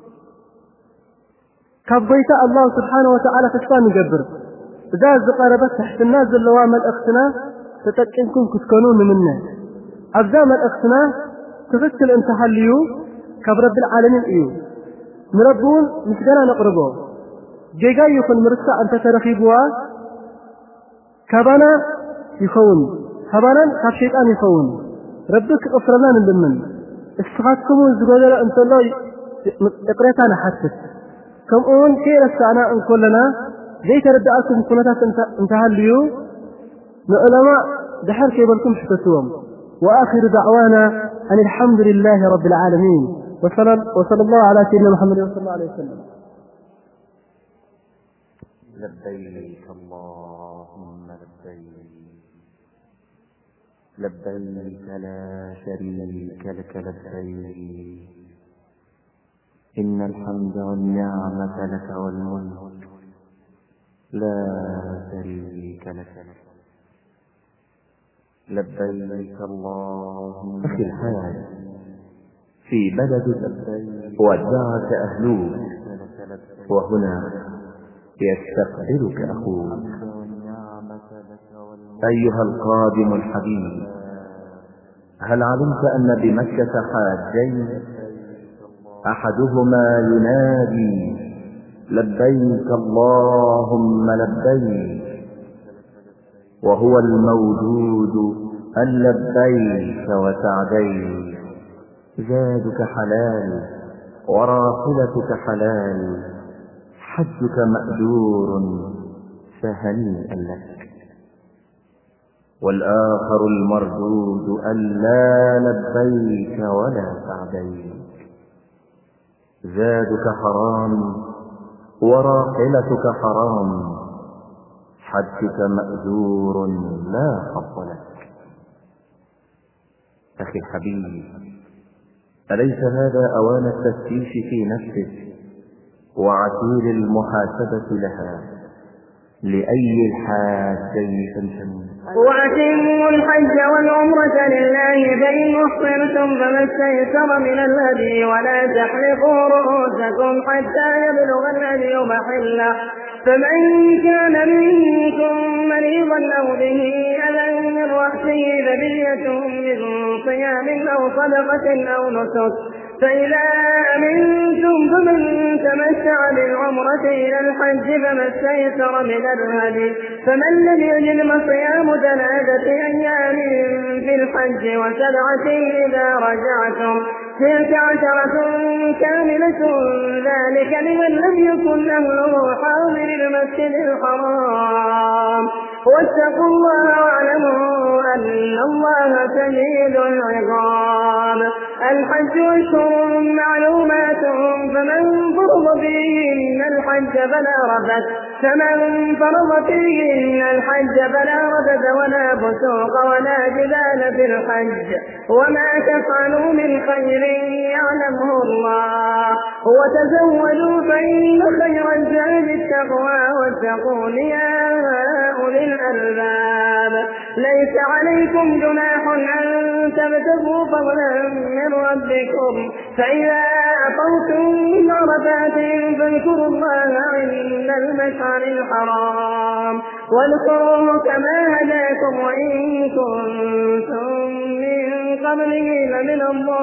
كبيت الله سبحانه وتعالى تشفى نجبر إذا زقاربت تحت الناس اللوام الأختنا تتكنكم كتكونون منا أبزام الأختنا تفكر انتحى ليو كبرب العالمين إيو نربون مشكلة نقربه جيجا يكون مرسى أنت ترخيبها كبانا يخون كبانا كبشيطان يخون ربك أفرنا نلمن استغاثكم الزبادة أنت الله اقريتانا حسد كم أون كير السعناء ان كلنا زي تردأكم كنتات انتهى اليوم العلماء دحر كيبالكم شكتوهم وآخر دعوانا أن الحمد لله رب العالمين وصلى, وصلى الله على سيدنا محمد صلى الله عليه وسلم. لبيك اللهم لبيك لبيك لا شريك لك لبيك إن الحمد والنعمة لك والملك لا شريك لك. لبيك اللهم. أخي الحاج، في بلد ودعك أهلوك وهنا يستقبلك أخوك. أيها القادم الحبيب، هل علمت أن بمكة حاجين أحدهما ينادي لبيك اللهم لبيك، وهو الموجود أن لبيك وسعديك، زادك حلال وراحلتك حلال، حجك مأجور فهنيئا لك. والآخر المردود أن لا لبيك ولا سعديك، زادك حرام وراحلتك حرام، حجك مأجور لا حظ لك. أخي الحبيب، أليس هذا أوان التفتيش في نفسك وعتير المحاسبة لها؟ لأي الحاجين تنتمون؟ وأتموا الحج والعمرة لله فإن أحصرتم فما استيسر من الهدي ولا تحلقوا رؤوسكم حتى يبلغ الهدي محله، فمن كان منكم مريضا أو به أذى من رأسه ففدية من صيام أو صدقة أو نسك، فإذا أمنتم فمن تمتع بالعمرة إلى الحج فما استيسر من الهدي، فمن لم يجد فصيام ثلاثة أيام في الحج وسبعة إذا رجعتم، تلك عشرة كاملة، ذلك لمن لم يكن أهله حاضر المسجد الحرام. واتقوا الله واعلموا أن الله شديد العقاب. الحج أشهر معلومات، فمن فرض فيهن الحج فلا رفث فمن فرض فيهن الحج فلا رفث ولا فسوق ولا جدال في الحج، وما تفعلوا من خير يعلمه الله، وتزودوا فإن خير الزاد التقوى واتقون يا أولي الألباب. ليس عليكم جناح أن تبتغوا فضلا من ربكم، فإذا أفضتم من عرفات فاذكروا الله عند المشعر الحرام واذكروه كما هداكم وإن كنتم من قبله لمن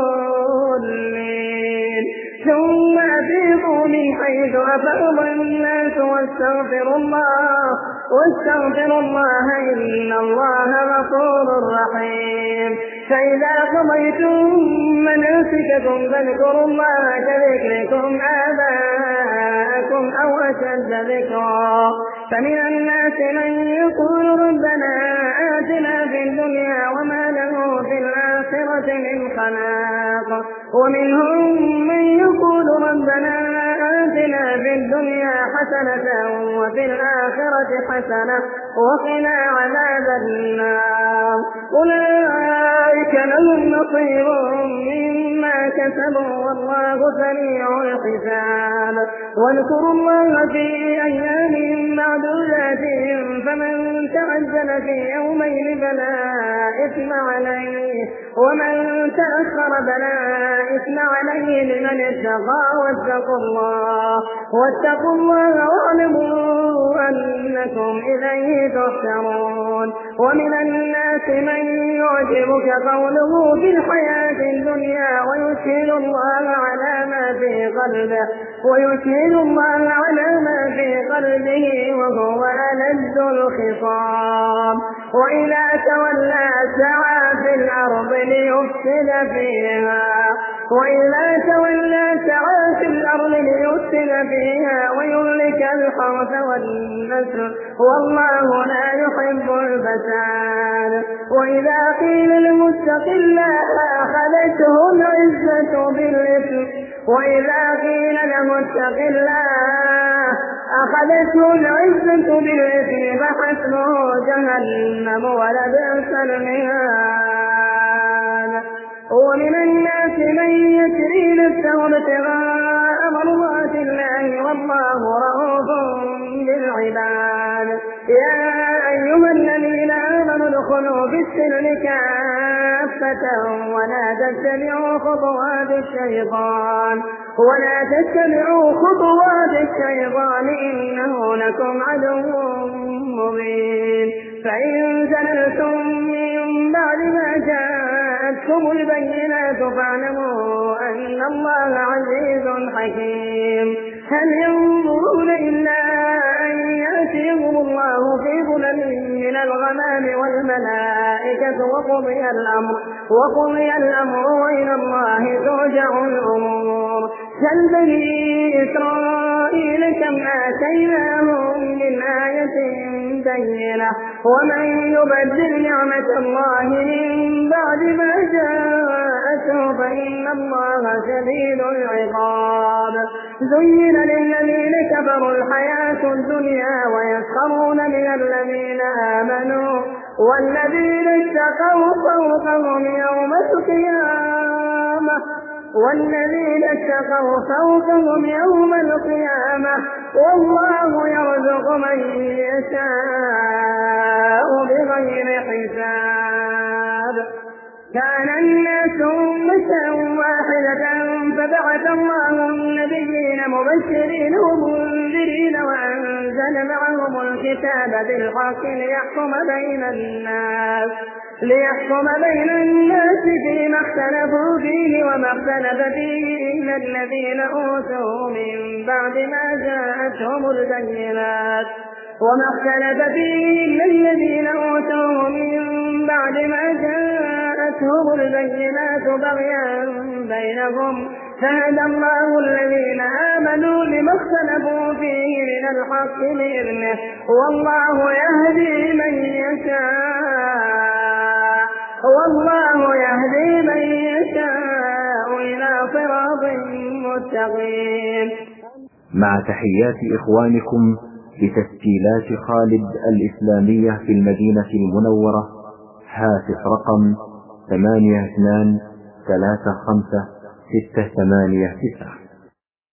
الضالين. ثم أفيضوا من حيث أفاض الناس واستغفروا الله واستغفروا الله إن الله غفور رحيم. فإذا قضيتم مناسككم فاذكروا الله كذكركم آباءكم أو أشد ذكرا. فمن الناس من يقول ربنا آتنا في الدنيا وما له في الآخرة من خلاق، ومنهم من يقول ربنا آتنا في الدنيا حسنة وفي الآخرة حسنة وقنا عذاب النار. أولئك لهم نصيب مما كسبوا والله سريع الحساب. واذكروا الله في أيام معدودات، فمن تعجل في يومين فلا إثم عليه ومن تأخر فلا إثم عليه لمن اتقى. واتقوا الله واتقوا الله واعلموا أنكم إليه تحشرون. ومن الناس من يعجبك قوله في الحياة الدنيا ويشهد الله على ما في قلبه ويشهد الله على ما في قلبه وهو ألد الخصام. وإذا تولى سعى في الأرض ليفسد فيها وإذا تولى سعى في الأرض ليفسد فيها ويهلك الحرث والنسل والله لا يحب الفساد. وإذا قيل للمتق الله أخذته العزة بالإثم وإذا قيل للمتق الله أخذته العزة بالإثم فحسبه جهنم ولبئس المهاد. ومن الناس من يشري نفسه ابتغاء مرضات الله والله رؤوف بالعباد. يا أيها الذين آمنوا ادخلوا في السلم كافة ولا تتبعوا خطوات الشيطان ولا تتبعوا خطوات الشيطان إنه لكم عدو مبين. فإن زللتم من بعد ما جاءتكم البينات فاعلموا أن الله عزيز حكيم. هل ينظرون إلا أن يأتيهم الله في ظلل من الغمام والملائكة وقضي الأمر وقضي الأمر وإلى الله ترجع الأمور. سل بني إسرائيل كم آتيناهم من آية بينة ومن يبدل نعمة الله من بعد ما جاءته فإن الله شديد العقاب. زين للذين كفروا الحياة الدنيا ويسخرون من الذين آمنوا والذين اتقوا فوقهم يوم القيامة والذين اتقوا فوقهم يوم القيامة والله يرزق من يشاء بغير حساب. كان الناس أمة واحدة فبعث الله النبيين مبشرين ومنذرين وأنزل معهم الكتاب بالحق ليحكم بين الناس ليحكم بين الناس فيما اختلفوا فيه وما اختلف فيه إلا الذين أوتوا من بعد ما جاءتهم البينات وما اختلف فيه إلا الذين أوتوا من بعد ما جاءتهم البينات بغيا بينهم فهدى الله الذين آمنوا لما اختلفوا فيه من الحق بإذنه والله يهدي من يشاء والله يهدي من يشاء إلى صراط مستقيم. مع تحيات إخوانكم بتسجيلات خالد الإسلامية في المدينة المنورة. هاتف رقم ثمانية اثنان ثلاثة خمسة ستة ثمانية تسعة.